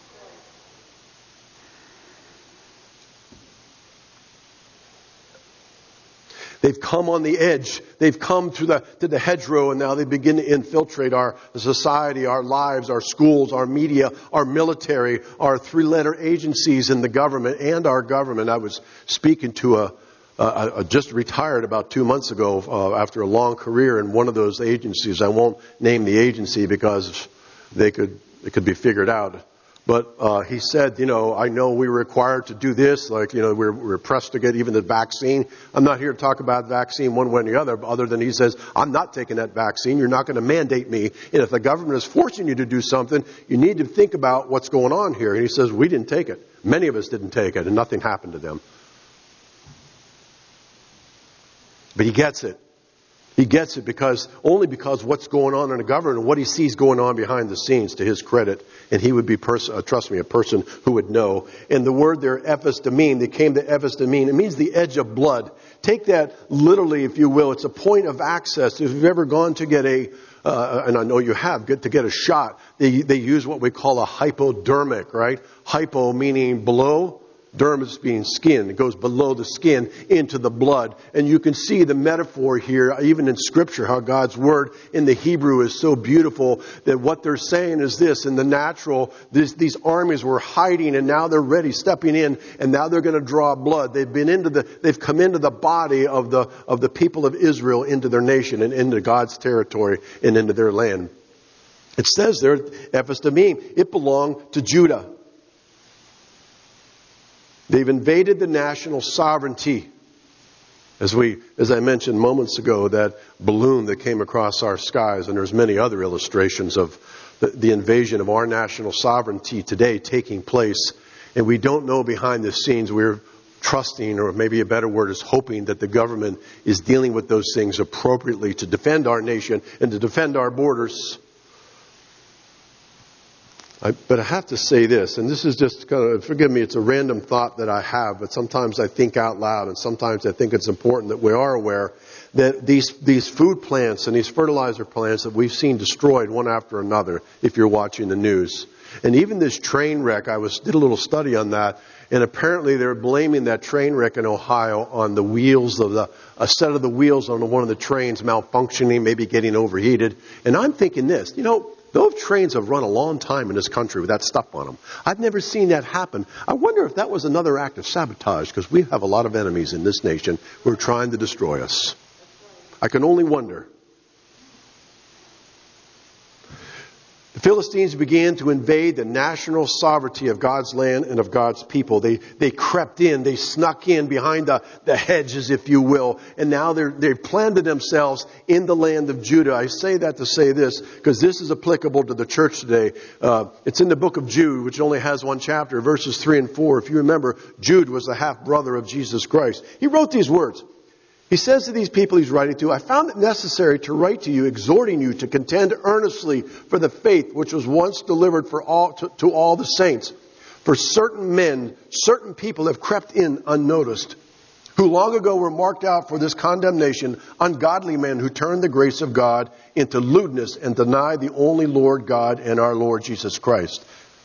They've come on the edge. They've come to the hedgerow, and now they begin to infiltrate our society, our lives, our schools, our media, our military, our three-letter agencies in the government, and our government. I was speaking to a just retired about 2 months ago after a long career in one of those agencies. I won't name the agency because it could be figured out. But he said, I know we were required to do this, we're pressed to get even the vaccine. I'm not here to talk about vaccine one way or the other than he says, I'm not taking that vaccine. You're not going to mandate me. And if the government is forcing you to do something, you need to think about what's going on here. And he says, we didn't take it. Many of us didn't take it, and nothing happened to them. But he gets it. He gets it because what's going on in the government and what he sees going on behind the scenes, to his credit. And he would be, trust me, a person who would know. And the word there, Ephes Dammim, they came to Ephes Dammim. It means the edge of blood. Take that literally, if you will. It's a point of access. If you've ever gone to get and I know you have, to get a shot, they use what we call a hypodermic, right? Hypo meaning below, dermis being skin. It goes below the skin into the blood. And you can see the metaphor here, even in Scripture, how God's Word in the Hebrew is so beautiful that what they're saying is this. In the natural, these armies were hiding and now they're ready, stepping in, and now they're going to draw blood. They've come into the body of the people of Israel, into their nation and into God's territory and into their land. It says there, Ephes Damim, it belonged to Judah. They've invaded the national sovereignty. As I mentioned moments ago, that balloon that came across our skies, and there's many other illustrations of the invasion of our national sovereignty today taking place. And we don't know behind the scenes. We're trusting, or maybe a better word is hoping, that the government is dealing with those things appropriately to defend our nation and to defend our borders. But I have to say this, and this is just kind of, forgive me, it's a random thought that I have, but sometimes I think out loud, and sometimes I think it's important that we are aware that these food plants and these fertilizer plants that we've seen destroyed one after another, if you're watching the news. And even this train wreck, did a little study on that, and apparently they're blaming that train wreck in Ohio on the wheels of a set of the wheels on one of the trains malfunctioning, maybe getting overheated. And I'm thinking this, those trains have run a long time in this country with that stuff on them. I've never seen that happen. I wonder if that was another act of sabotage, because we have a lot of enemies in this nation who are trying to destroy us. I can only wonder. The Philistines began to invade the national sovereignty of God's land and of God's people. They crept in, they snuck in behind the hedges, if you will, and now they've planted themselves in the land of Judah. I say that to say this, because this is applicable to the church today. It's in the book of Jude, which only has one chapter, verses 3 and 4. If you remember, Jude was the half-brother of Jesus Christ. He wrote these words. He says to these people he's writing to, I found it necessary to write to you, exhorting you to contend earnestly for the faith which was once delivered to all the saints. For certain people have crept in unnoticed, who long ago were marked out for this condemnation, ungodly men who turned the grace of God into lewdness and denied the only Lord God and our Lord Jesus Christ.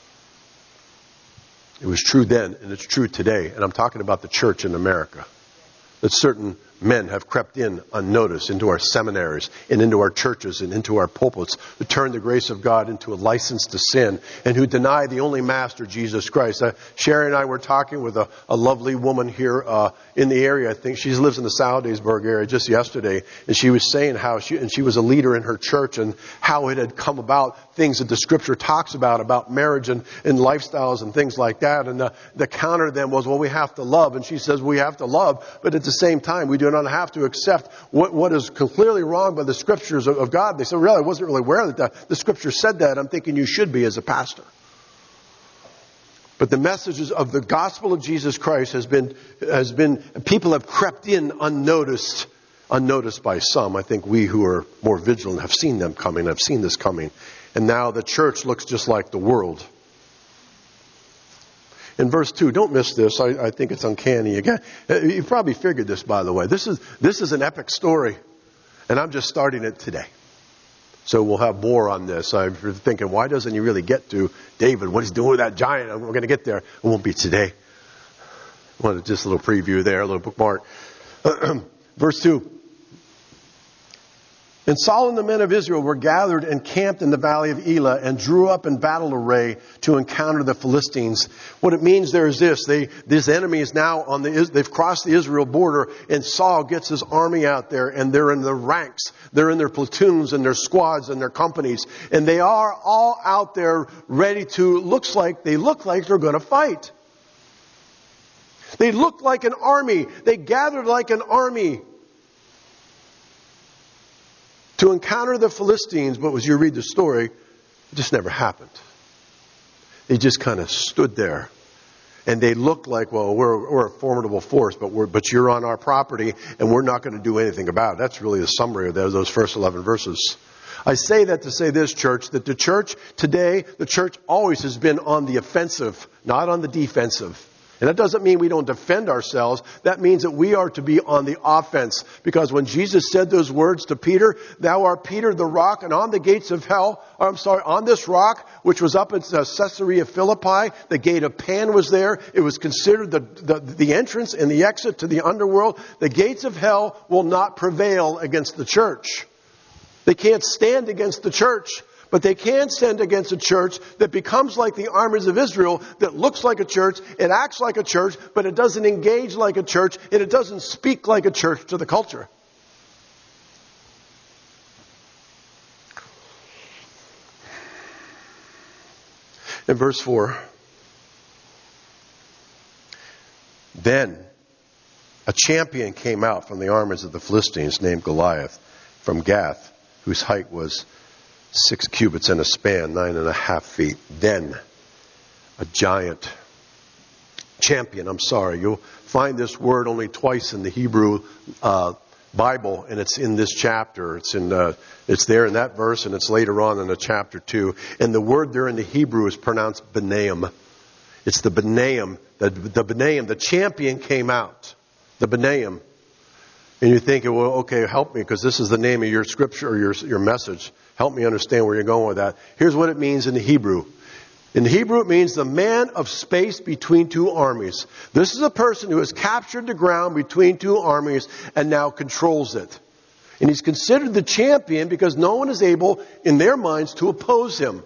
It was true then, and it's true today. And I'm talking about the church in America. That certain men have crept in unnoticed into our seminaries and into our churches and into our pulpits, who turn the grace of God into a license to sin, and who deny the only master, Jesus Christ. Sherry and I were talking with a lovely woman here in the area. I think she lives in the Saldaysburg area just yesterday, and she was saying how she was a leader in her church, and how it had come about, things that the Scripture talks about marriage and lifestyles and things like that. And the counter then was, well, we have to love. And she says, we have to love, but at the same time, we do not have to accept what is clearly wrong by the Scriptures of God. They said, really, I wasn't really aware that the Scripture said that. I'm thinking you should be as a pastor. But the messages of the gospel of Jesus Christ has been people have crept in unnoticed by some. I think we who are more vigilant have seen them coming. I've seen this coming. And now the church looks just like the world. In verse 2, don't miss this. I think it's uncanny. Again, you probably figured this, by the way. This is an epic story, and I'm just starting it today. So we'll have more on this. I'm thinking, why doesn't he really get to David? What he's doing with that giant? We're going to get there. It won't be today. I wanted just a little preview there, a little bookmark. Verse 2. And Saul and the men of Israel were gathered and camped in the valley of Elah and drew up in battle array to encounter the Philistines. What it means there is this. This enemy is now they've crossed the Israel border, and Saul gets his army out there, and they're in their ranks. They're in their platoons and their squads and their companies. And they are all out there ready to, they look like they're going to fight. They look like an army. They gathered like an army to encounter the Philistines, but as you read the story, it just never happened. They just kind of stood there. And they looked like, well, we're a formidable force, but you're on our property, and we're not going to do anything about it. That's really the summary of those first 11 verses. I say that to say this, church, that the church today, the church always has been on the offensive, not on the defensive. And that doesn't mean we don't defend ourselves. That means that we are to be on the offense. Because when Jesus said those words to Peter, "Thou art Peter the rock, and on the gates of hell," on this rock, which was up at Caesarea Philippi, the gate of Pan was there. It was considered the entrance and the exit to the underworld. The gates of hell will not prevail against the church. They can't stand against the church. But they can stand against a church that becomes like the armies of Israel, that looks like a church, it acts like a church, but it doesn't engage like a church, and it doesn't speak like a church to the culture. In verse 4, then a champion came out from the armies of the Philistines named Goliath from Gath, whose height was 6 cubits and a span, 9.5 feet. Then a giant champion. You'll find this word only twice in the Hebrew Bible, and it's in this chapter. It's there in that verse, and it's later on in the chapter 2. And the word there in the Hebrew is pronounced Benaim. It's the Benaim. The Benaim, the champion came out. The Benaim. And you're thinking, well, okay, help me, because this is the name of your scripture or your message. Help me understand where you're going with that. Here's what it means in the Hebrew. In the Hebrew, it means the man of space between two armies. This is a person who has captured the ground between two armies and now controls it. And he's considered the champion because no one is able, in their minds, to oppose him.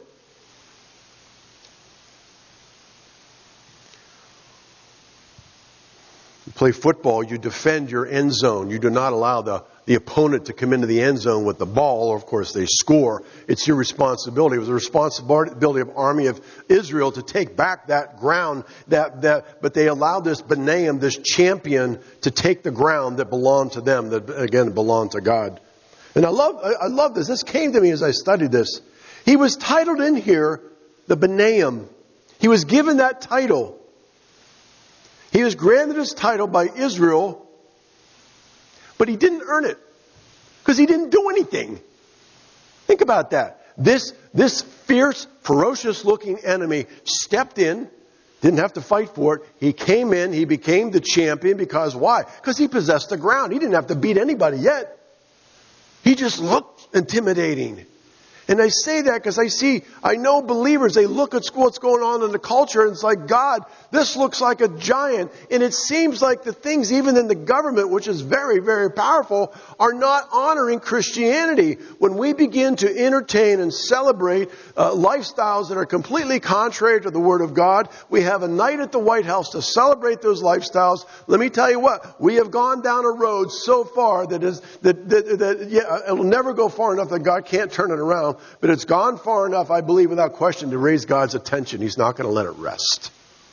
You play football, you defend your end zone. You do not allow the opponent to come into the end zone with the ball, or of course they score. It's your responsibility. It was the responsibility of the army of Israel to take back that ground, but they allowed this Benaim, this champion, to take the ground that belonged to them, that again belonged to God. And I love this. This came to me as I studied this. He was titled in here the Benaim. He was given that title. He was granted his title by Israel, but he didn't earn it because he didn't do anything. Think about that. This fierce, ferocious-looking enemy stepped in, didn't have to fight for it. He came in, he became the champion because why? Because he possessed the ground. He didn't have to beat anybody yet. He just looked intimidating. And I say that because I know believers, they look at what's going on in the culture and it's like, God, this looks like a giant. And it seems like the things even in the government, which is very, very powerful, are not honoring Christianity. When we begin to entertain and celebrate lifestyles that are completely contrary to the Word of God, we have a night at the White House to celebrate those lifestyles. Let me tell you what, we have gone down a road so far that it'll never go far enough that God can't turn it around. But it's gone far enough, I believe, without question, to raise God's attention. He's not going to let it rest.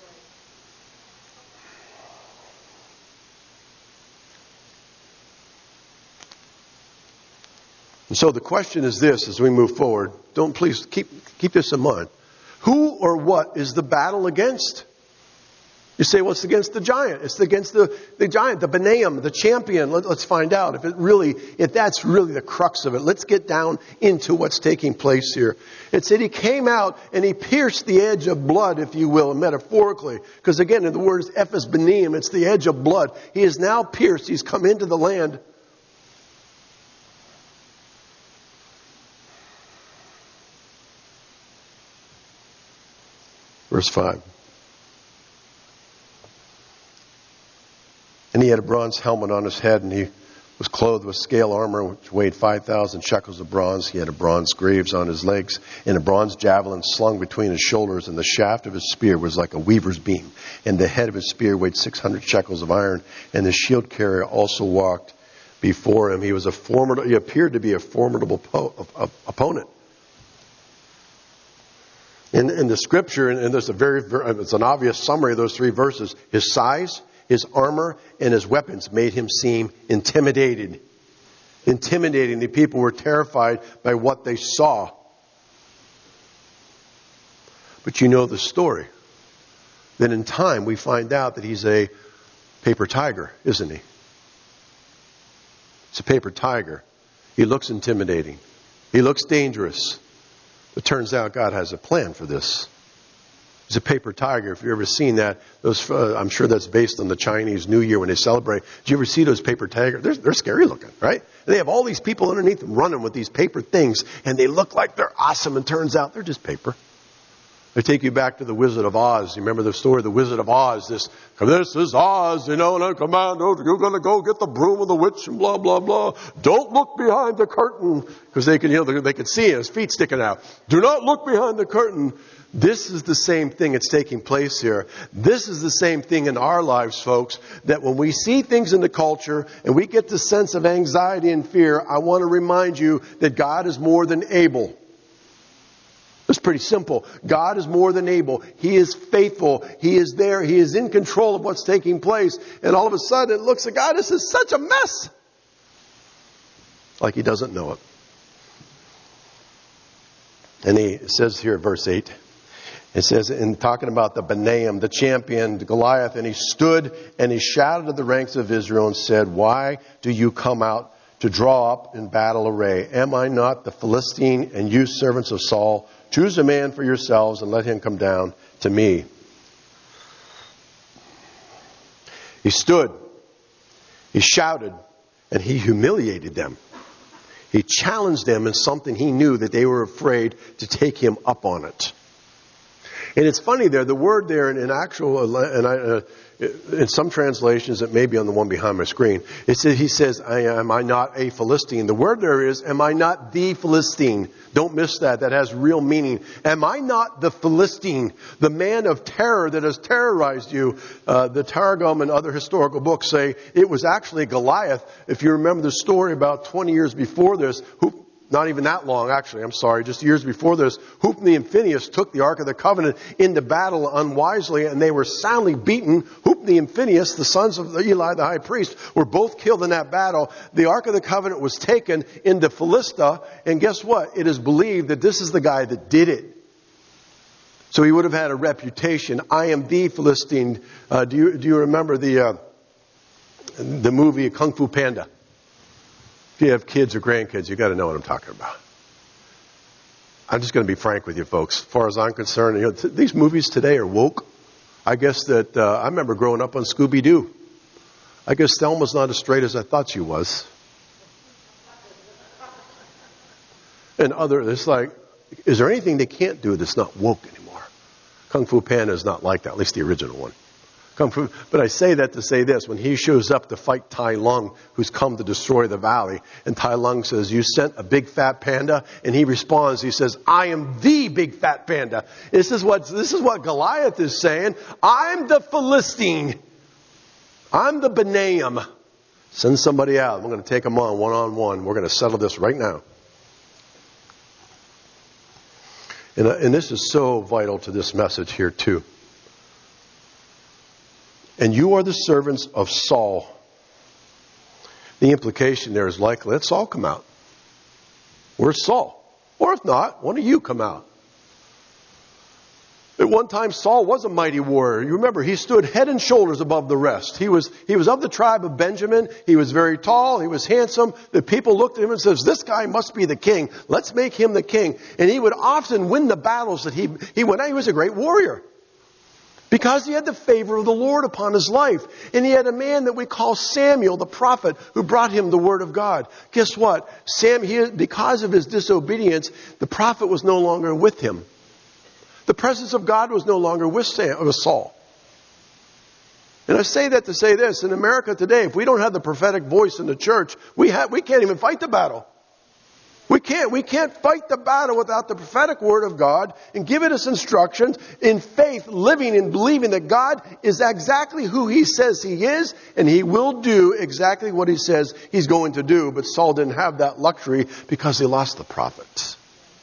And so the question is this as we move forward. Please keep this in mind. Who or what is the battle against? You say, well, it's against the giant. It's against the giant, the Benaim, the champion. Let's find out if that's really the crux of it. Let's get down into what's taking place here. It said he came out and he pierced the edge of blood, if you will, metaphorically. Because again, in the words Ephes Benaim, it's the edge of blood. He is now pierced. He's come into the land. Verse 5. And he had a bronze helmet on his head, and he was clothed with scale armor, which weighed 5,000 shekels of bronze. He had a bronze greaves on his legs, and a bronze javelin slung between his shoulders, and the shaft of his spear was like a weaver's beam. And the head of his spear weighed 600 shekels of iron, and the shield carrier also walked before him. He appeared to be a formidable opponent. In the scripture, and there's it's an obvious summary of those 3 verses, his size, his armor, and his weapons made him seem intimidating. The people were terrified by what they saw. But you know the story. Then in time we find out that he's a paper tiger, isn't he? It's a paper tiger. He looks intimidating. He looks dangerous. It turns out God has a plan for this. It's a paper tiger. If you've ever seen that, I'm sure that's based on the Chinese New Year when they celebrate. Did you ever see those paper tigers? They're scary looking, right? And they have all these people underneath them running with these paper things, and they look like they're awesome, and turns out they're just paper. They take you back to the Wizard of Oz. You remember the story of the Wizard of Oz? This is Oz, and I command, you're going to go get the broom of the witch and blah, blah, blah. Don't look behind the curtain. Because they can see his feet sticking out. Do not look behind the curtain. This is the same thing that's taking place here. This is the same thing in our lives, folks, that when we see things in the culture and we get the sense of anxiety and fear, I want to remind you that God is more than able. It's pretty simple. God is more than able. He is faithful. He is there. He is in control of what's taking place. And all of a sudden it looks like, God, this is such a mess. Like he doesn't know it. And he says here, verse 8, it says, in talking about the Benaim, the champion, Goliath, and he stood and he shouted to the ranks of Israel and said, why do you come out to draw up in battle array? Am I not the Philistine, and you servants of Saul? Choose a man for yourselves and let him come down to me. He stood, he shouted, and he humiliated them. He challenged them in something he knew that they were afraid to take him up on it. And it's funny there, the word there in some translations, it may be on the one behind my screen, it says, he says, am I not a Philistine? The word there is, am I not the Philistine? Don't miss that. That has real meaning. Am I not the Philistine, the man of terror that has terrorized you? The Targum and other historical books say it was actually Goliath. If you remember the story about 20 years before this, not even that long, actually, I'm sorry, just years before this, Hophni and Phinehas took the Ark of the Covenant into battle unwisely, and they were soundly beaten. Hophni and Phinehas, the sons of Eli the high priest, were both killed in that battle. The Ark of the Covenant was taken into Philistia, and guess what? It is believed that this is the guy that did it. So he would have had a reputation. I am the Philistine. Do you remember the movie Kung Fu Panda? If you have kids or grandkids, you got to know what I'm talking about. I'm just going to be frank with you, folks. As far as I'm concerned, these movies today are woke. I guess that I remember growing up on Scooby-Doo. I guess Thelma's not as straight as I thought she was. And it's like, is there anything they can't do that's not woke anymore? Kung Fu Panda is not like that, at least the original one. But I say that to say this. When he shows up to fight Tai Lung, who's come to destroy the valley, and Tai Lung says, you sent a big fat panda? And he responds, he says, I am the big fat panda. This is what Goliath is saying. I'm the Philistine. I'm the Benaim. Send somebody out. I'm going to take them on one-on-one. We're going to settle this right now. And this is so vital to this message here too. And you are the servants of Saul. The implication there is likely, let Saul come out. Where's Saul? Or if not, one of you come out. At one time, Saul was a mighty warrior. You remember, he stood head and shoulders above the rest. He was of the tribe of Benjamin. He was very tall. He was handsome. The people looked at him and said, this guy must be the king. Let's make him the king. And he would often win the battles that he went on. He was a great warrior. Because he had the favor of the Lord upon his life. And he had a man that we call Samuel, the prophet, who brought him the word of God. Guess what? Because of his disobedience, the prophet was no longer with him. The presence of God was no longer with Saul. And I say that to say this. In America today, if we don't have the prophetic voice in the church, we can't even fight the battle. We can't fight the battle without the prophetic word of God and giving us instructions in faith, living and believing that God is exactly who he says he is, and he will do exactly what he says he's going to do. But Saul didn't have that luxury because he lost the prophets.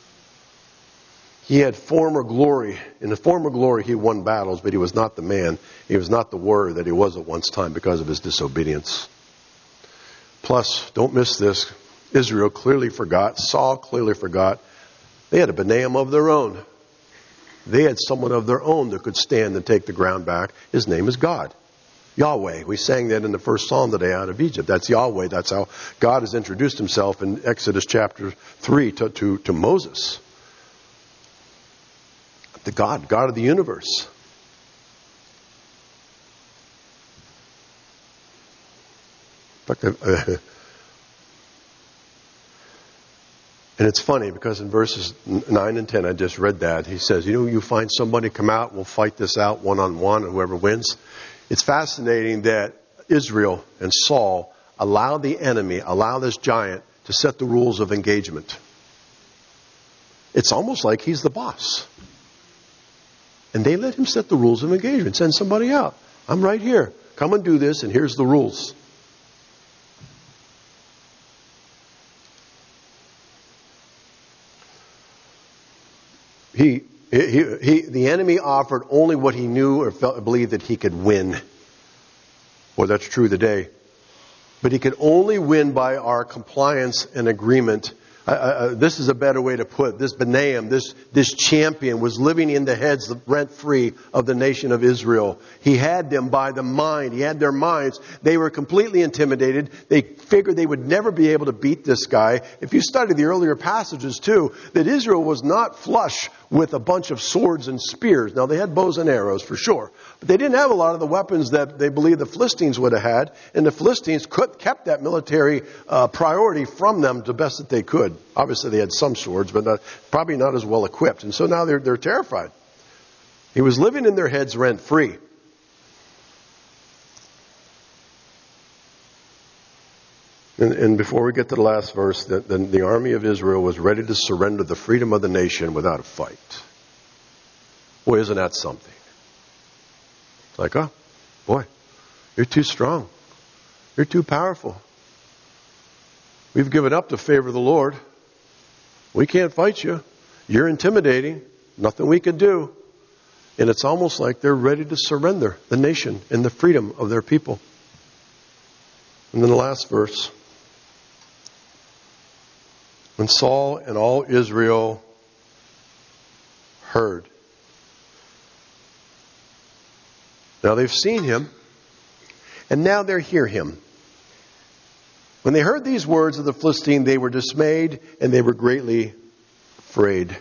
He had former glory. In the former glory, he won battles, but he was not the man. He was not the warrior that he was at one time because of his disobedience. Plus, don't miss this. Israel clearly forgot. Saul clearly forgot. They had a Benaim of their own. They had someone of their own that could stand and take the ground back. His name is God. Yahweh. We sang that in the first psalm today out of Egypt. That's Yahweh. That's how God has introduced himself in Exodus chapter 3 to Moses. The God of the universe. In fact, and it's funny because in verses 9 and 10, I just read that. He says, you find somebody, come out, we'll fight this out one-on-one, and whoever wins. It's fascinating that Israel and Saul allow the enemy, allow this giant to set the rules of engagement. It's almost like he's the boss. And they let him set the rules of engagement. Send somebody out. I'm right here. Come and do this, and here's the rules. The enemy offered only what he knew or believed that he could win. Well, that's true today. But he could only win by our compliance and agreement. This is a better way to put it. This Benaiah, this champion, was living in the heads rent-free of the nation of Israel. He had them by the mind. He had their minds. They were completely intimidated. They figured they would never be able to beat this guy. If you study the earlier passages too, that Israel was not flush with a bunch of swords and spears. Now they had bows and arrows for sure. But they didn't have a lot of the weapons that they believed the Philistines would have had. And the Philistines kept that military priority from them the best that they could. Obviously they had some swords, but probably not as well equipped. And so now they're terrified. He was living in their heads rent-free. And before we get to the last verse, the army of Israel was ready to surrender the freedom of the nation without a fight. Boy, isn't that something? It's like, oh, boy, you're too strong. You're too powerful. We've given up to favor the Lord. We can't fight you. You're intimidating. Nothing we can do. And it's almost like they're ready to surrender the nation and the freedom of their people. And then the last verse. When Saul and all Israel heard. Now they've seen him, and now they hear him. When they heard these words of the Philistine, they were dismayed, and they were greatly afraid.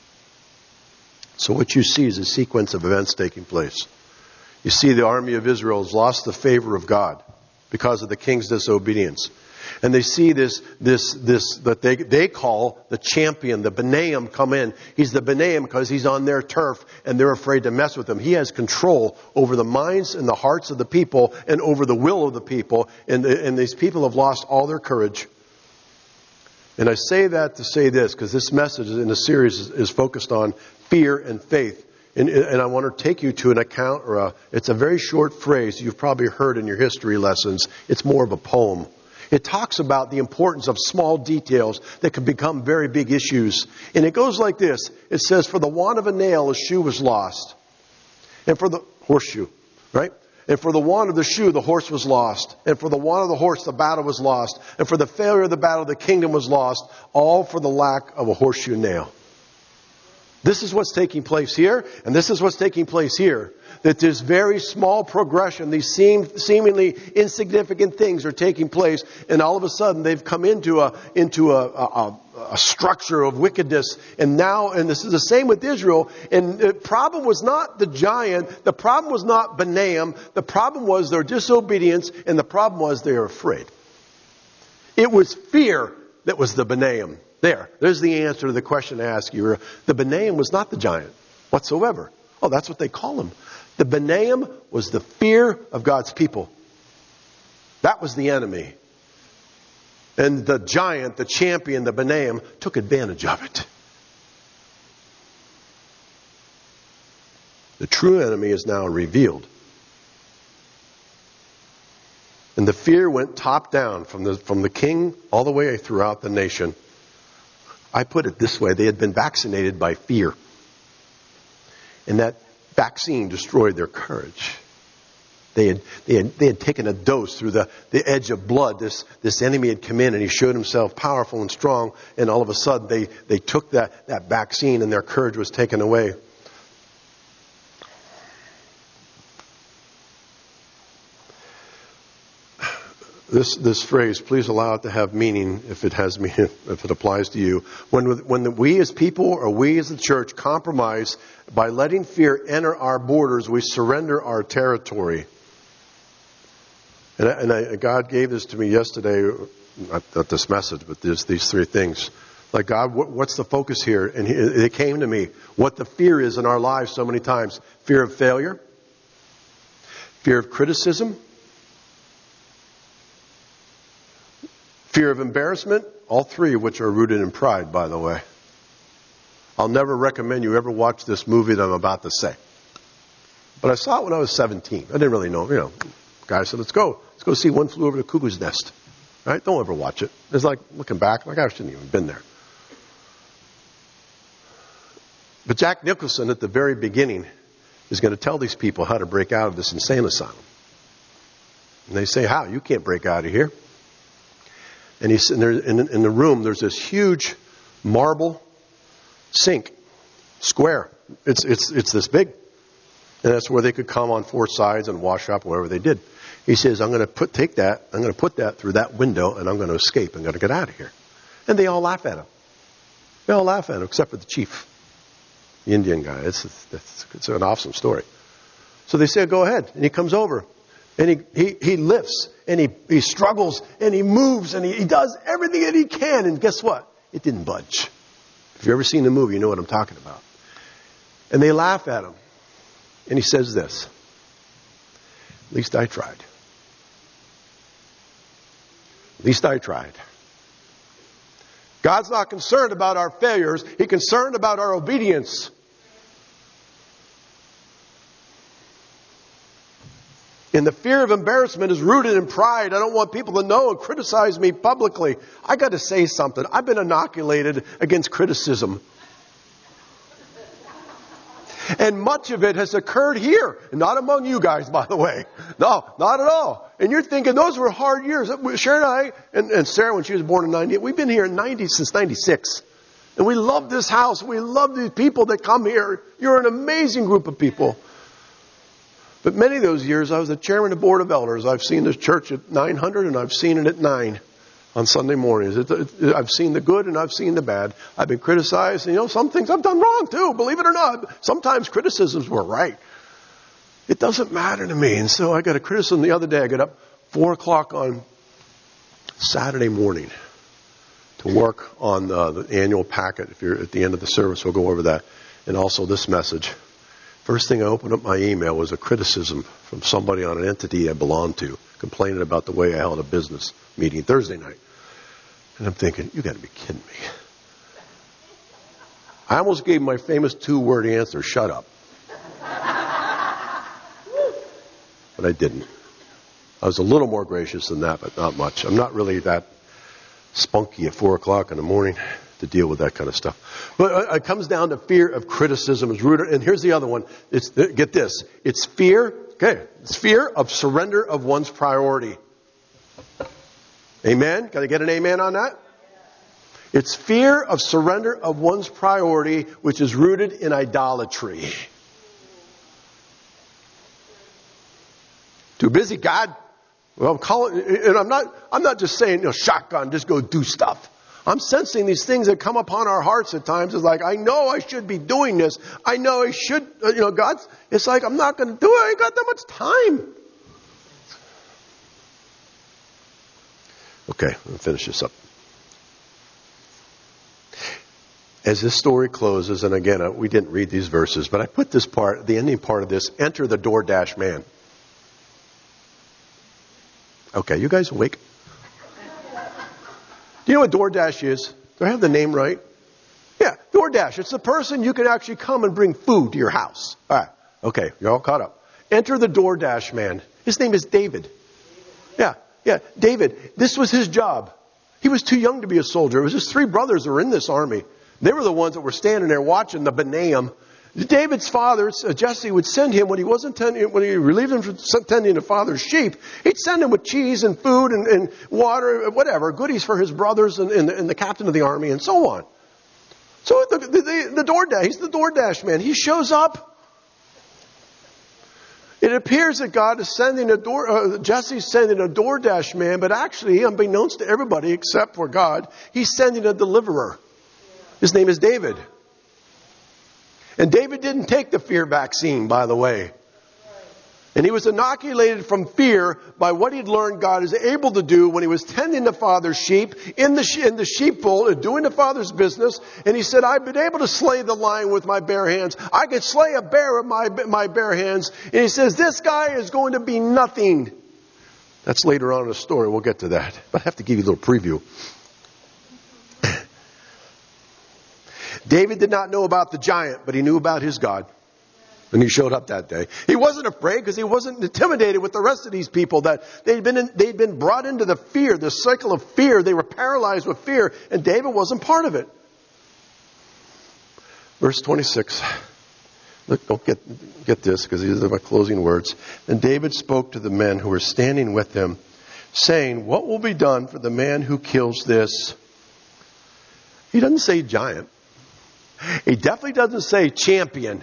So what you see is a sequence of events taking place. You see the army of Israel has lost the favor of God because of the king's disobedience. And they see this that they call the champion, the Benaiah, come in. He's the Benaiah because he's on their turf and they're afraid to mess with him. He has control over the minds and the hearts of the people and over the will of the people. And these people have lost all their courage. And I say that to say this, because this message in the series is focused on fear and faith. And I want to take you to an account, it's a very short phrase you've probably heard in your history lessons. It's more of a poem. It talks about the importance of small details that can become very big issues. And it goes like this. It says, for the want of a nail, a shoe was lost. And for the horseshoe, right? And for the want of the shoe, the horse was lost. And for the want of the horse, the battle was lost. And for the failure of the battle, the kingdom was lost. All for the lack of a horseshoe nail. This is what's taking place here, and this is what's taking place here. That there's very small progression. These seemingly insignificant things are taking place, and all of a sudden they've come into a structure of wickedness. And this is the same with Israel. And the problem was not the giant. The problem was not Benaiah. The problem was their disobedience, and the problem was they were afraid. It was fear that was the Benaiah. There's the answer to the question I asked you. The Benaiah was not the giant whatsoever. Oh, that's what they call him. The Benaiah was the fear of God's people. That was the enemy. And the giant, the champion, the Benaiah, took advantage of it. The true enemy is now revealed. And the fear went top down from the king all the way throughout the nation. I put it this way, they had been vaccinated by fear. And that vaccine destroyed their courage. They had taken a dose through the edge of blood. This enemy had come in and he showed himself powerful and strong. And all of a sudden they took that vaccine and their courage was taken away. This phrase, please allow it to have meaning if it has meaning, if it applies to you. When we as people or we as the church compromise by letting fear enter our borders, we surrender our territory. And God gave this to me yesterday, not this message, but these three things. Like, God, what's the focus here? And it came to me what the fear is in our lives so many times. Fear of failure, fear of criticism, fear of embarrassment, all three of which are rooted in pride, by the way. I'll never recommend you ever watch this movie that I'm about to say. But I saw it when I was 17. I didn't really know. Guy said, let's go see One Flew Over the Cuckoo's Nest. Right? Don't ever watch it. It's like looking back, like I shouldn't even been there. But Jack Nicholson at the very beginning is going to tell these people how to break out of this insane asylum. And they say, how? You can't break out of here. And he's sitting there in the room. There's this huge marble sink, square. It's this big. And that's where they could come on four sides and wash up wherever they did. He says, I'm going to put that through that window, and I'm going to escape. I'm going to get out of here. And they all laugh at him. They all laugh at him, except for the chief, the Indian guy. It's an awesome story. So they say, go ahead. And he comes over. And he lifts, and he struggles, and he moves, and he does everything that he can. And guess what? It didn't budge. If you've ever seen the movie, you know what I'm talking about. And they laugh at him. And he says this, at least I tried. At least I tried. God's not concerned about our failures. He's concerned about our obedience. And the fear of embarrassment is rooted in pride. I don't want people to know and criticize me publicly. I got to say something. I've been inoculated against criticism. And much of it has occurred here. Not among you guys, by the way. No, not at all. And you're thinking, those were hard years. Sharon and I, and Sarah, when she was born in 98, we've been here since 96. And we love this house. We love these people that come here. You're an amazing group of people. But many of those years, I was the chairman of the board of elders. I've seen this church at 900, and I've seen it at 9 on Sunday mornings. I've seen the good and I've seen the bad. I've been criticized. And, some things I've done wrong too, believe it or not. Sometimes criticisms were right. It doesn't matter to me. And so I got a criticism the other day. I got up 4 o'clock on Saturday morning to work on the annual packet. If you're at the end of the service, we'll go over that. And also this message. First thing I opened up my email was a criticism from somebody on an entity I belonged to, complaining about the way I held a business meeting Thursday night. And I'm thinking, you got to be kidding me. I almost gave my famous 2-word answer, shut up. But I didn't. I was a little more gracious than that, but not much. I'm not really that spunky at 4 o'clock in the morning to deal with that kind of stuff. But it comes down to fear of criticism is rooted. And here's the other one. Get this. It's fear. Okay. It's fear of surrender of one's priority. Amen? Can I get an amen on that? It's fear of surrender of one's priority, which is rooted in idolatry. Too busy, God. Well, I'm calling, and I'm not just saying, shotgun, just go do stuff. I'm sensing these things that come upon our hearts at times. It's like, I know I should be doing this. I know I should, it's like, I'm not going to do it. I ain't got that much time. Okay, let me finish this up. As this story closes, and again, we didn't read these verses, but I put this part, the ending part of this, enter the DoorDash man. Okay, you guys awake? Do you know what DoorDash is? Do I have the name right? Yeah, DoorDash. It's the person you can actually come and bring food to your house. All right. Okay, you're all caught up. Enter the DoorDash man. His name is David. Yeah, David. This was his job. He was too young to be a soldier. It was his 3 brothers who were in this army. They were the ones that were standing there watching the Benaim. David's father, Jesse, would send him when he relieved him from tending to father's sheep. He'd send him with cheese and food and water, whatever, goodies for his brothers and the captain of the army and so on. So the DoorDash, he's the DoorDash man. He shows up. It appears that God is sending Jesse's sending a DoorDash man, but actually, unbeknownst to everybody except for God, he's sending a deliverer. His name is David. And David didn't take the fear vaccine, by the way. And he was inoculated from fear by what he'd learned God is able to do when he was tending the Father's sheep in the sheepfold and doing the Father's business. And he said, I've been able to slay the lion with my bare hands. I could slay a bear with my bare hands. And he says, this guy is going to be nothing. That's later on in the story. We'll get to that. But I have to give you a little preview. David did not know about the giant, but he knew about his God. And he showed up that day. He wasn't afraid because he wasn't intimidated with the rest of these people. That they'd been brought into the fear, the cycle of fear. They were paralyzed with fear, and David wasn't part of it. Verse 26. Look, don't get this because these are my closing words. And David spoke to the men who were standing with him, saying, what will be done for the man who kills this? He doesn't say giant. He definitely doesn't say champion.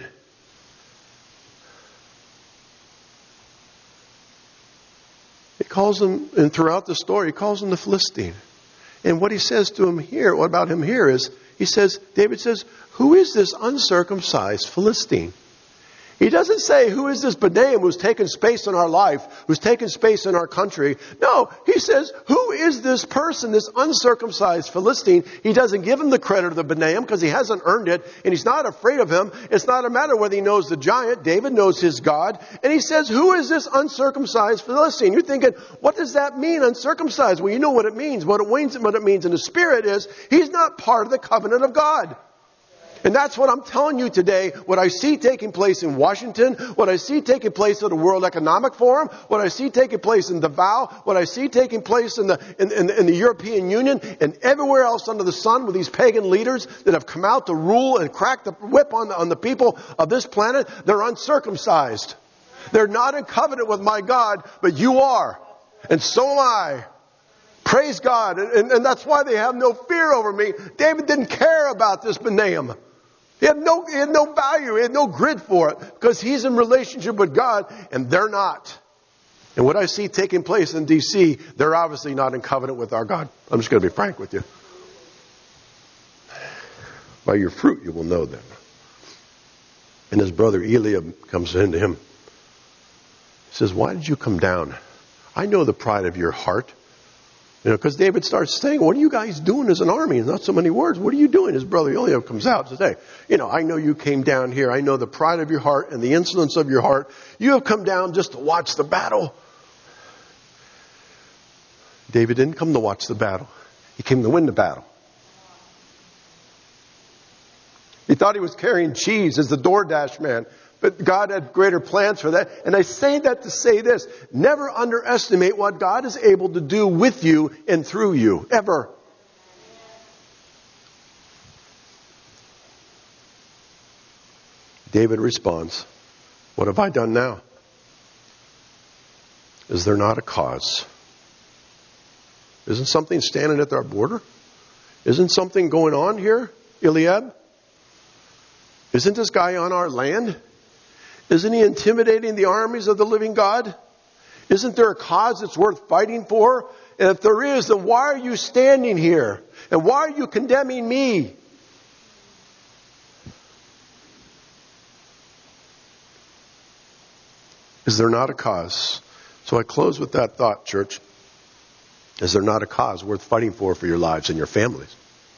He calls him, and throughout the story, he calls him the Philistine. And what he says to him here, what about him here is, David says, who is this uncircumcised Philistine? He doesn't say, who is this Benaim who's taken space in our life, who's taken space in our country? No, he says, who is this person, this uncircumcised Philistine? He doesn't give him the credit of the Benaim because he hasn't earned it, and he's not afraid of him. It's not a matter whether he knows the giant. David knows his God. And he says, who is this uncircumcised Philistine? You're thinking, what does that mean, uncircumcised? Well, you know what it means. What it means in the spirit is, he's not part of the covenant of God. And that's what I'm telling you today. What I see taking place in Washington, what I see taking place at the World Economic Forum, what I see taking place in Davao, what I see taking place in the European Union and everywhere else under the sun with these pagan leaders that have come out to rule and crack the whip on the people of this planet, they're uncircumcised. They're not in covenant with my God, but you are. And so am I. Praise God. And that's why they have no fear over me. David didn't care about this Benaim. He had no value. He had no grid for it because he's in relationship with God and they're not. And what I see taking place in D.C., they're obviously not in covenant with our God. I'm just going to be frank with you. By your fruit you will know them. And his brother Eliab comes into him. He says, why did you come down? I know the pride of your heart. Because David starts saying, what are you guys doing as an army? Not so many words. What are you doing? His brother Eliab comes out and says, hey, I know you came down here. I know the pride of your heart and the insolence of your heart. You have come down just to watch the battle. David didn't come to watch the battle. He came to win the battle. He thought he was carrying cheese as the DoorDash man. But God had greater plans for that. And I say that to say this. Never underestimate what God is able to do with you and through you. Ever. David responds, what have I done now? Is there not a cause? Isn't something standing at our border? Isn't something going on here, Eliab? Isn't this guy on our land? Isn't he intimidating the armies of the living God? Isn't there a cause that's worth fighting for? And if there is, then why are you standing here? And why are you condemning me? Is there not a cause? So I close with that thought, church. Is there not a cause worth fighting for your lives and your families?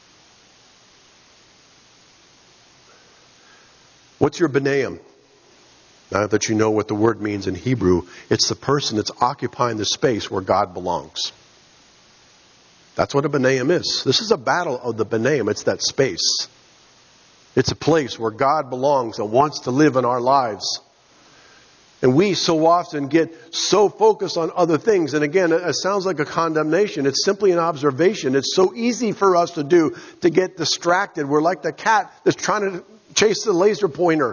What's your Benaim? Now that you know what the word means in Hebrew, it's the person that's occupying the space where God belongs. That's what a Benaim is. This is a battle of the Benaim. It's that space. It's a place where God belongs and wants to live in our lives. And we so often get so focused on other things. And again, it sounds like a condemnation. It's simply an observation. It's so easy for us to do, to get distracted. We're like the cat that's trying to chase the laser pointer.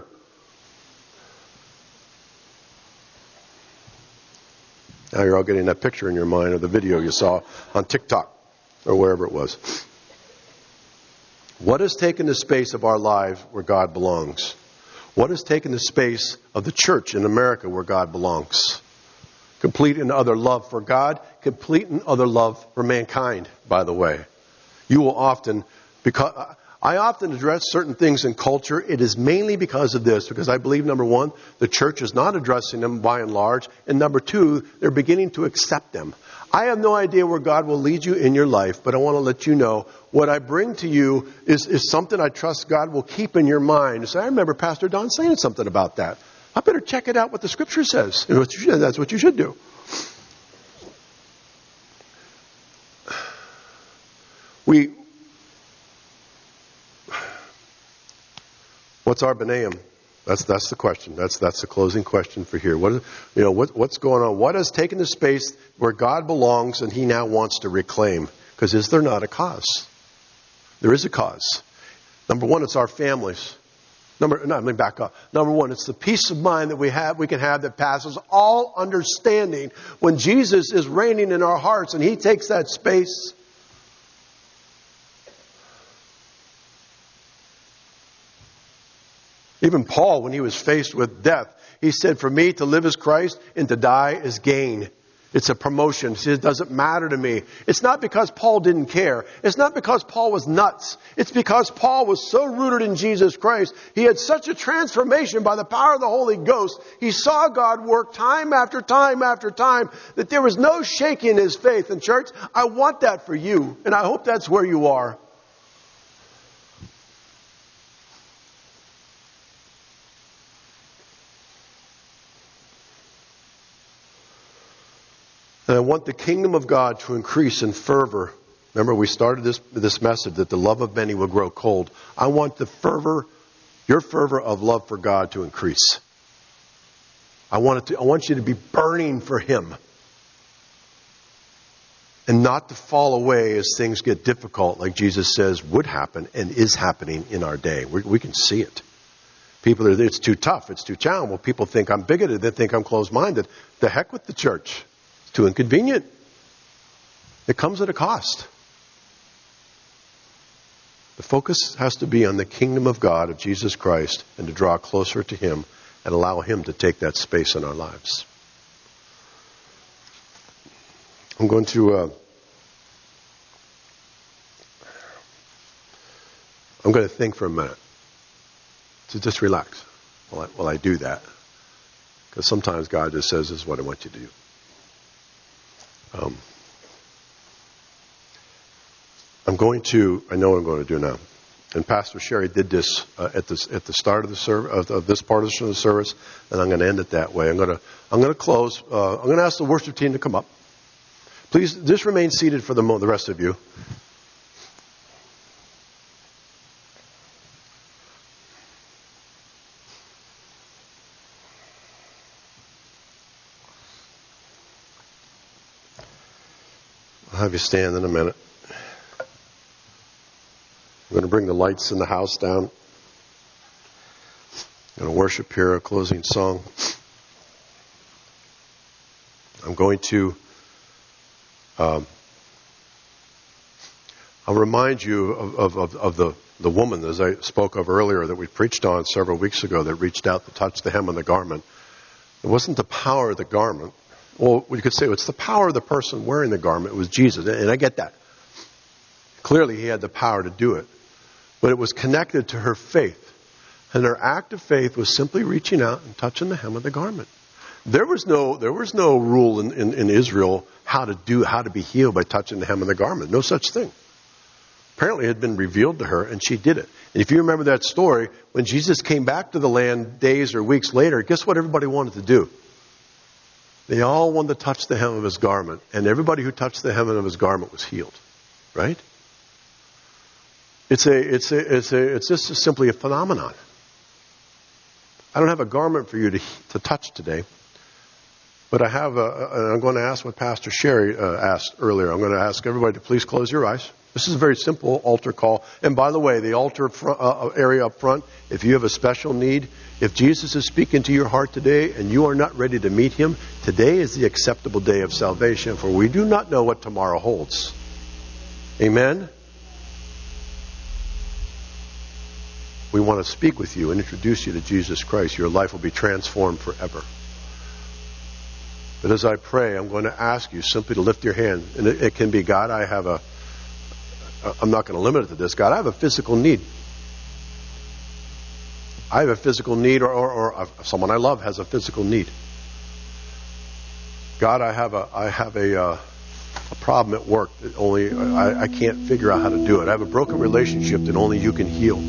Now you're all getting that picture in your mind of the video you saw on TikTok or wherever it was. What has taken the space of our lives where God belongs? What has taken the space of the church in America where God belongs? Complete in utter love for God, complete in utter love for mankind, by the way. You will often, because I often address certain things in culture. It is mainly because of this, because I believe, number one, the church is not addressing them by and large, and number two, they're beginning to accept them. I have no idea where God will lead you in your life, but I want to let you know what I bring to you is something I trust God will keep in your mind. So I remember Pastor Don saying something about that. I better check it out what the Scripture says. And that's what you should do. What's our B'naiim? That's the question. That's the closing question for here. What's going on? What has taken the space where God belongs and He now wants to reclaim? Because is there not a cause? There is a cause. Number one, it's our families. Let me back up. Number one, it's the peace of mind that we can have that passes all understanding when Jesus is reigning in our hearts and He takes that space. Even Paul, when he was faced with death, he said, for me to live is Christ and to die is gain. It's a promotion. He said, it doesn't matter to me. It's not because Paul didn't care. It's not because Paul was nuts. It's because Paul was so rooted in Jesus Christ. He had such a transformation by the power of the Holy Ghost. He saw God work time after time after time that there was no shaking in his faith. And church, I want that for you. And I hope that's where you are. And I want the kingdom of God to increase in fervor. Remember, we started this message that the love of many will grow cold. I want your fervor of love for God to increase. I want you to be burning for Him. And not to fall away as things get difficult, like Jesus says would happen and is happening in our day. We can see it. People, it's too tough, it's too challenging. Well, people think I'm bigoted, they think I'm closed-minded. The heck with the church. Too inconvenient. It comes at a cost. The focus has to be on the kingdom of God, of Jesus Christ, and to draw closer to Him and allow Him to take that space in our lives. I'm going to think for a minute. So just relax while I do that. Because sometimes God just says, this is what I want you to do. I know what I'm going to do now. And Pastor Sherry did this at the start of the service, of this part of the service, and I'm going to end it that way. I'm going to close. I'm going to ask the worship team to come up. Please, just remain seated for the rest of you. I'll have you stand in a minute. I'm going to bring the lights in the house down. I'm going to worship here, a closing song. I'm going to I'll remind you of the woman, as I spoke of earlier, that we preached on several weeks ago, that reached out to touch the hem of the garment. It wasn't the power of the garment. Well, you could say it's the power of the person wearing the garment. It was Jesus, and I get that. Clearly, He had the power to do it. But it was connected to her faith. And her act of faith was simply reaching out and touching the hem of the garment. There was no rule in Israel how to be healed by touching the hem of the garment. No such thing. Apparently it had been revealed to her, and she did it. And if you remember that story, when Jesus came back to the land days or weeks later, guess what everybody wanted to do? They all wanted to touch the hem of His garment, and everybody who touched the hem of His garment was healed. Right? It's just simply a phenomenon. I don't have a garment for you to touch today, but I have I'm going to ask what Pastor Sherry asked earlier. I'm going to ask everybody to please close your eyes. This is a very simple altar call. And by the way, the altar area up front, if you have a special need, if Jesus is speaking to your heart today and you are not ready to meet Him, today is the acceptable day of salvation, for we do not know what tomorrow holds. Amen? We want to speak with you and introduce you to Jesus Christ. Your life will be transformed forever. But as I pray, I'm going to ask you simply to lift your hand. And it can be, God, I'm not going to limit it to this. God, I have a physical need. I have a physical need, or someone I love has a physical need. God, I have a problem at work that only I can't figure out how to do it. I have a broken relationship that only you can heal.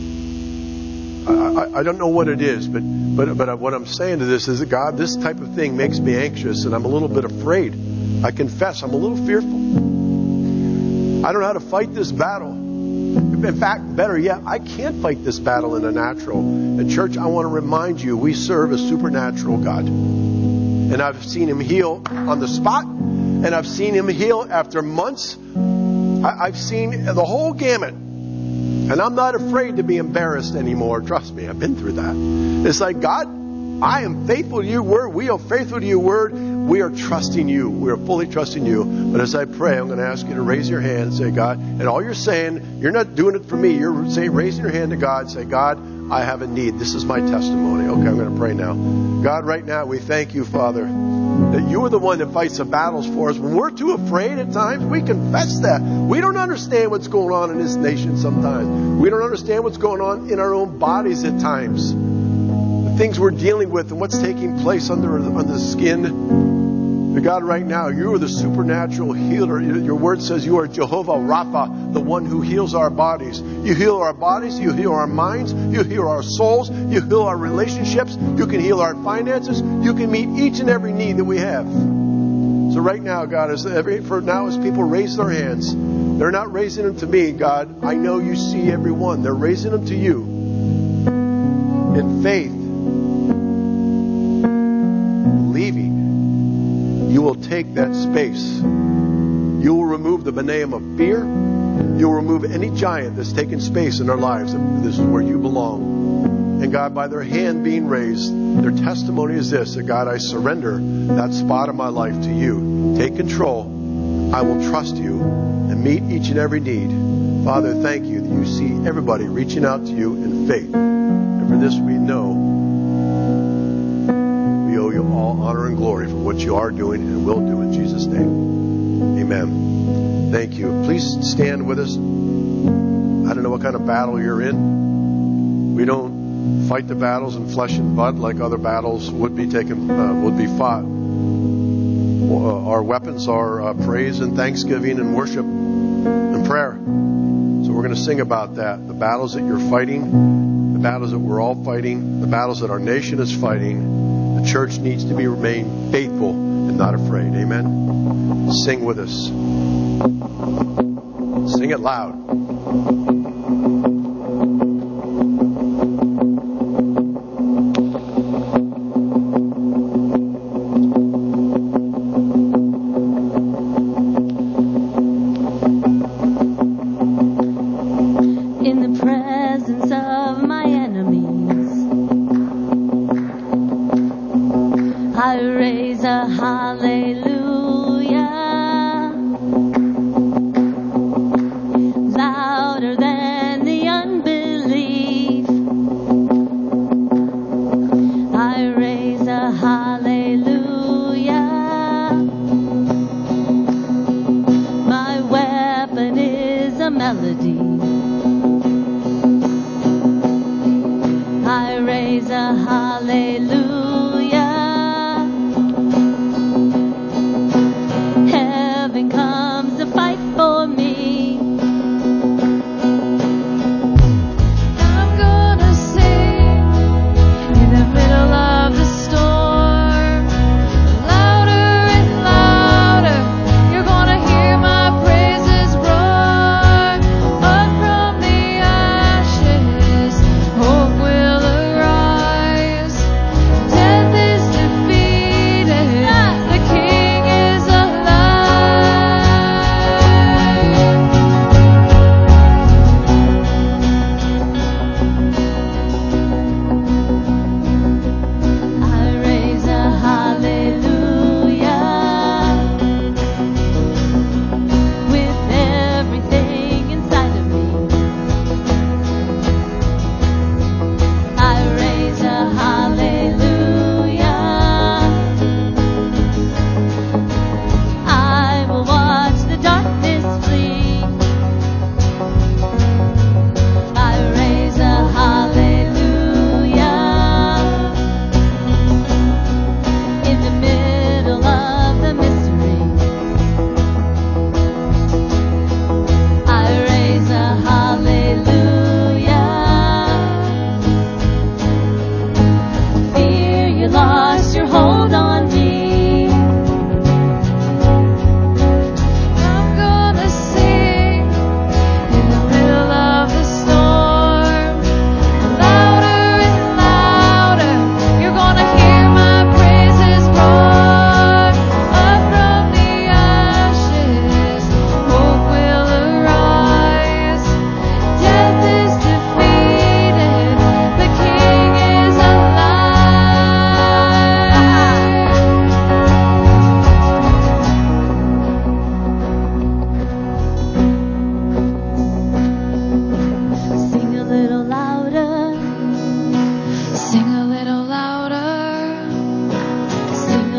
I don't know what it is, but what I'm saying to this is that, God, this type of thing makes me anxious, and I'm a little bit afraid. I confess, I'm a little fearful. I don't know how to fight this battle. In fact, better yet, I can't fight this battle in the natural. And church, I want to remind you, we serve a supernatural God. And I've seen Him heal on the spot, and I've seen Him heal after months. I've seen the whole gamut. And I'm not afraid to be embarrassed anymore. Trust me, I've been through that. It's like, God, I am faithful to your word. We are faithful to your word. We are trusting you. We are fully trusting you. But as I pray, I'm going to ask you to raise your hand and say, God, and all you're saying, you're not doing it for me. You're saying, raising your hand to God, say, God, I have a need. This is my testimony. Okay, I'm going to pray now. God, right now, we thank you, Father, that you are the one that fights the battles for us. When we're too afraid at times, we confess that. We don't understand what's going on in this nation sometimes. We don't understand what's going on in our own bodies at times. The things we're dealing with and what's taking place under the skin. But God, right now, you are the supernatural healer. Your word says you are Jehovah Rapha, the one who heals our bodies. You heal our bodies, you heal our minds, you heal our souls, you heal our relationships, you can heal our finances, you can meet each and every need that we have. So right now, God, as people raise their hands, they're not raising them to me, God. I know you see every one. They're raising them to you in faith, believing you will take that space. You will remove the name of fear. You will remove any giant that's taken space in their lives. This is where you belong. And God, by their hand being raised, their testimony is this, that God, I surrender that spot of my life to you. Take control. I will trust you and meet each and every need. Father, thank you that you see everybody reaching out to you in faith. And for this we know we owe you all honor and glory for what you are doing and will do in Jesus' name. Amen. Thank you. Please stand with us. I don't know what kind of battle you're in. We don't fight the battles in flesh and blood like other battles would be fought. Our weapons are praise and thanksgiving and worship and prayer. So we're going to sing about that. The battles that you're fighting, the battles that we're all fighting, the battles that our nation is fighting. The church needs to remain faithful and not afraid. Amen. Sing with us. Sing it loud.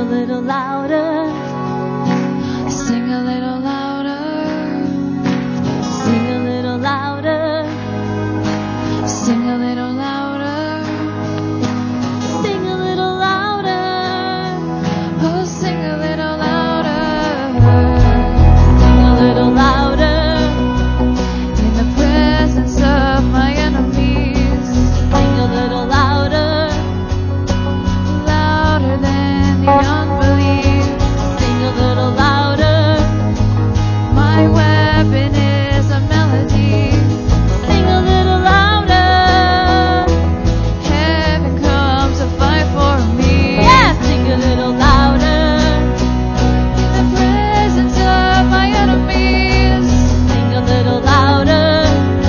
little louder. Sing a little louder. Sing a little louder. Sing a little louder. Sing a little louder. Oh, sing a little louder. Sing a little louder. In the presence of my enemies. Sing a little louder. Louder than the unbelief. Sing a little louder. My weapon is a melody. Sing a little louder. Heaven comes to fight for me. Yeah, sing a little louder. In the presence of my enemies. Sing a little louder.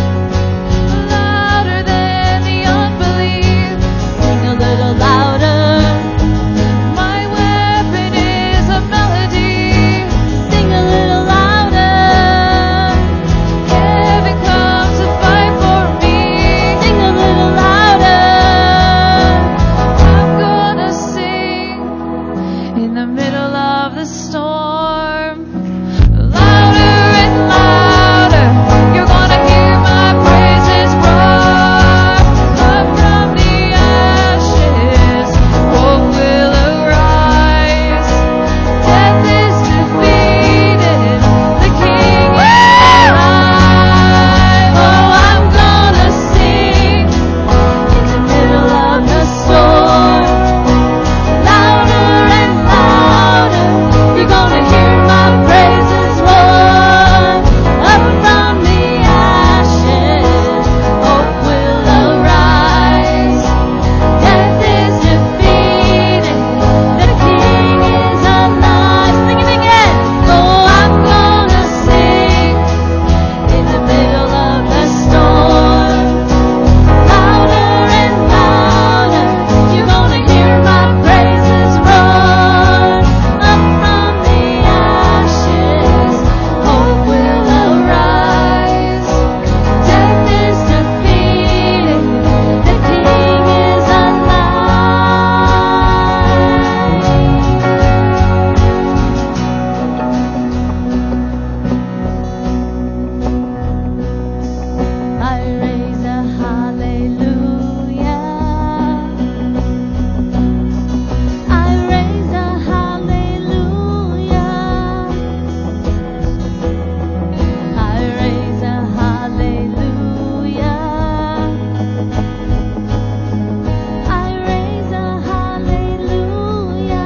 Louder than the unbelief. Sing a little louder. My weapon is a melody. Sing a little louder. Heaven comes to fight for me. Sing a little louder. I'm gonna sing in the middle of the storm. Louder and louder. You're gonna hear my praises roar. Up from the ashes, hope will arise. Death is defeated, the King is alive. Oh, I'm gonna sing in the middle of the storm. Louder and louder, you're gonna hear my praises roar. Up from the ashes, hope will arise. Death is defeated, the King is alive. Sing it again. Oh, I'm gonna sing in the middle of the storm. Louder and louder, you're gonna hear my praises roar. Up from the ashes, hope will arise. Death is defeated, the King is alive. I raise a hallelujah. I raise a hallelujah. I raise a hallelujah. I raise a hallelujah.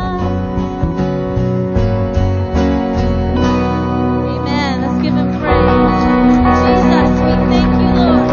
Amen. Let's give him praise. Jesus, we thank you, Lord.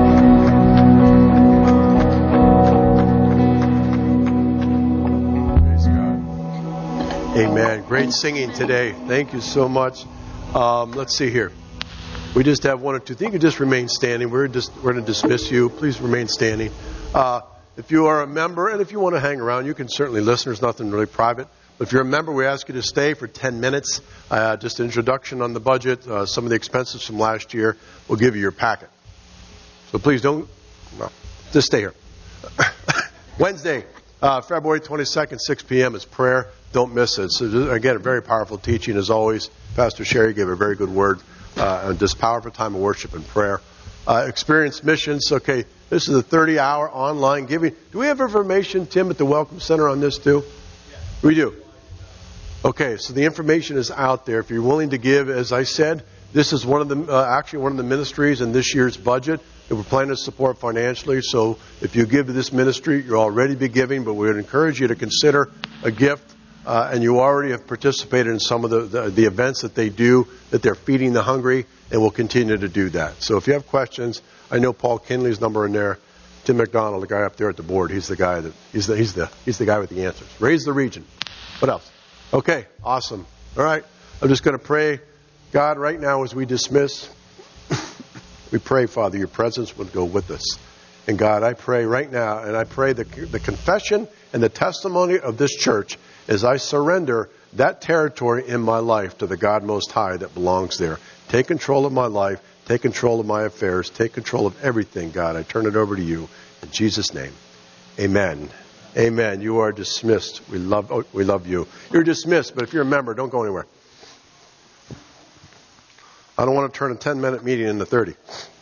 Praise God. Amen. Great singing today. Thank you so much. Let's see here. We just have one or two. You can just remain standing. We're going to dismiss you. Please remain standing. If you are a member, and if you want to hang around, you can certainly listen. There's nothing really private. But if you're a member, we ask you to stay for 10 minutes. Just an introduction on the budget, some of the expenses from last year. We'll give you your packet. So please don't. Well, just stay here. Wednesday, February 22nd, 6 p.m. is prayer. Don't miss it. So again, a very powerful teaching as always. Pastor Sherry gave a very good word. And just powerful time of worship and prayer. Experience missions. Okay, this is a 30-hour online giving. Do we have information, Tim, at the Welcome Center on this too? Yes. We do. Okay, so the information is out there. If you're willing to give, as I said, this is one of the ministries in this year's budget that we're planning to support financially. So if you give to this ministry, you'll already be giving, but we would encourage you to consider a gift. And you already have participated in some of the events that they do, that they're feeding the hungry, and will continue to do that. So if you have questions, I know Paul Kinley's number in there. Tim McDonald, the guy up there at the board, he's the guy he's the guy with the answers. Raise the region. What else? Okay, awesome. All right, I'm just going to pray. God, right now as we dismiss, we pray, Father, your presence would go with us. And God, I pray right now, and I pray the confession and the testimony of this church as I surrender that territory in my life to the God Most High that belongs there. Take control of my life. Take control of my affairs. Take control of everything, God. I turn it over to you. In Jesus' name, amen Amen. You are dismissed. We love you. You're dismissed, but if you're a member, don't go anywhere. I don't want to turn a 10-minute meeting into 30.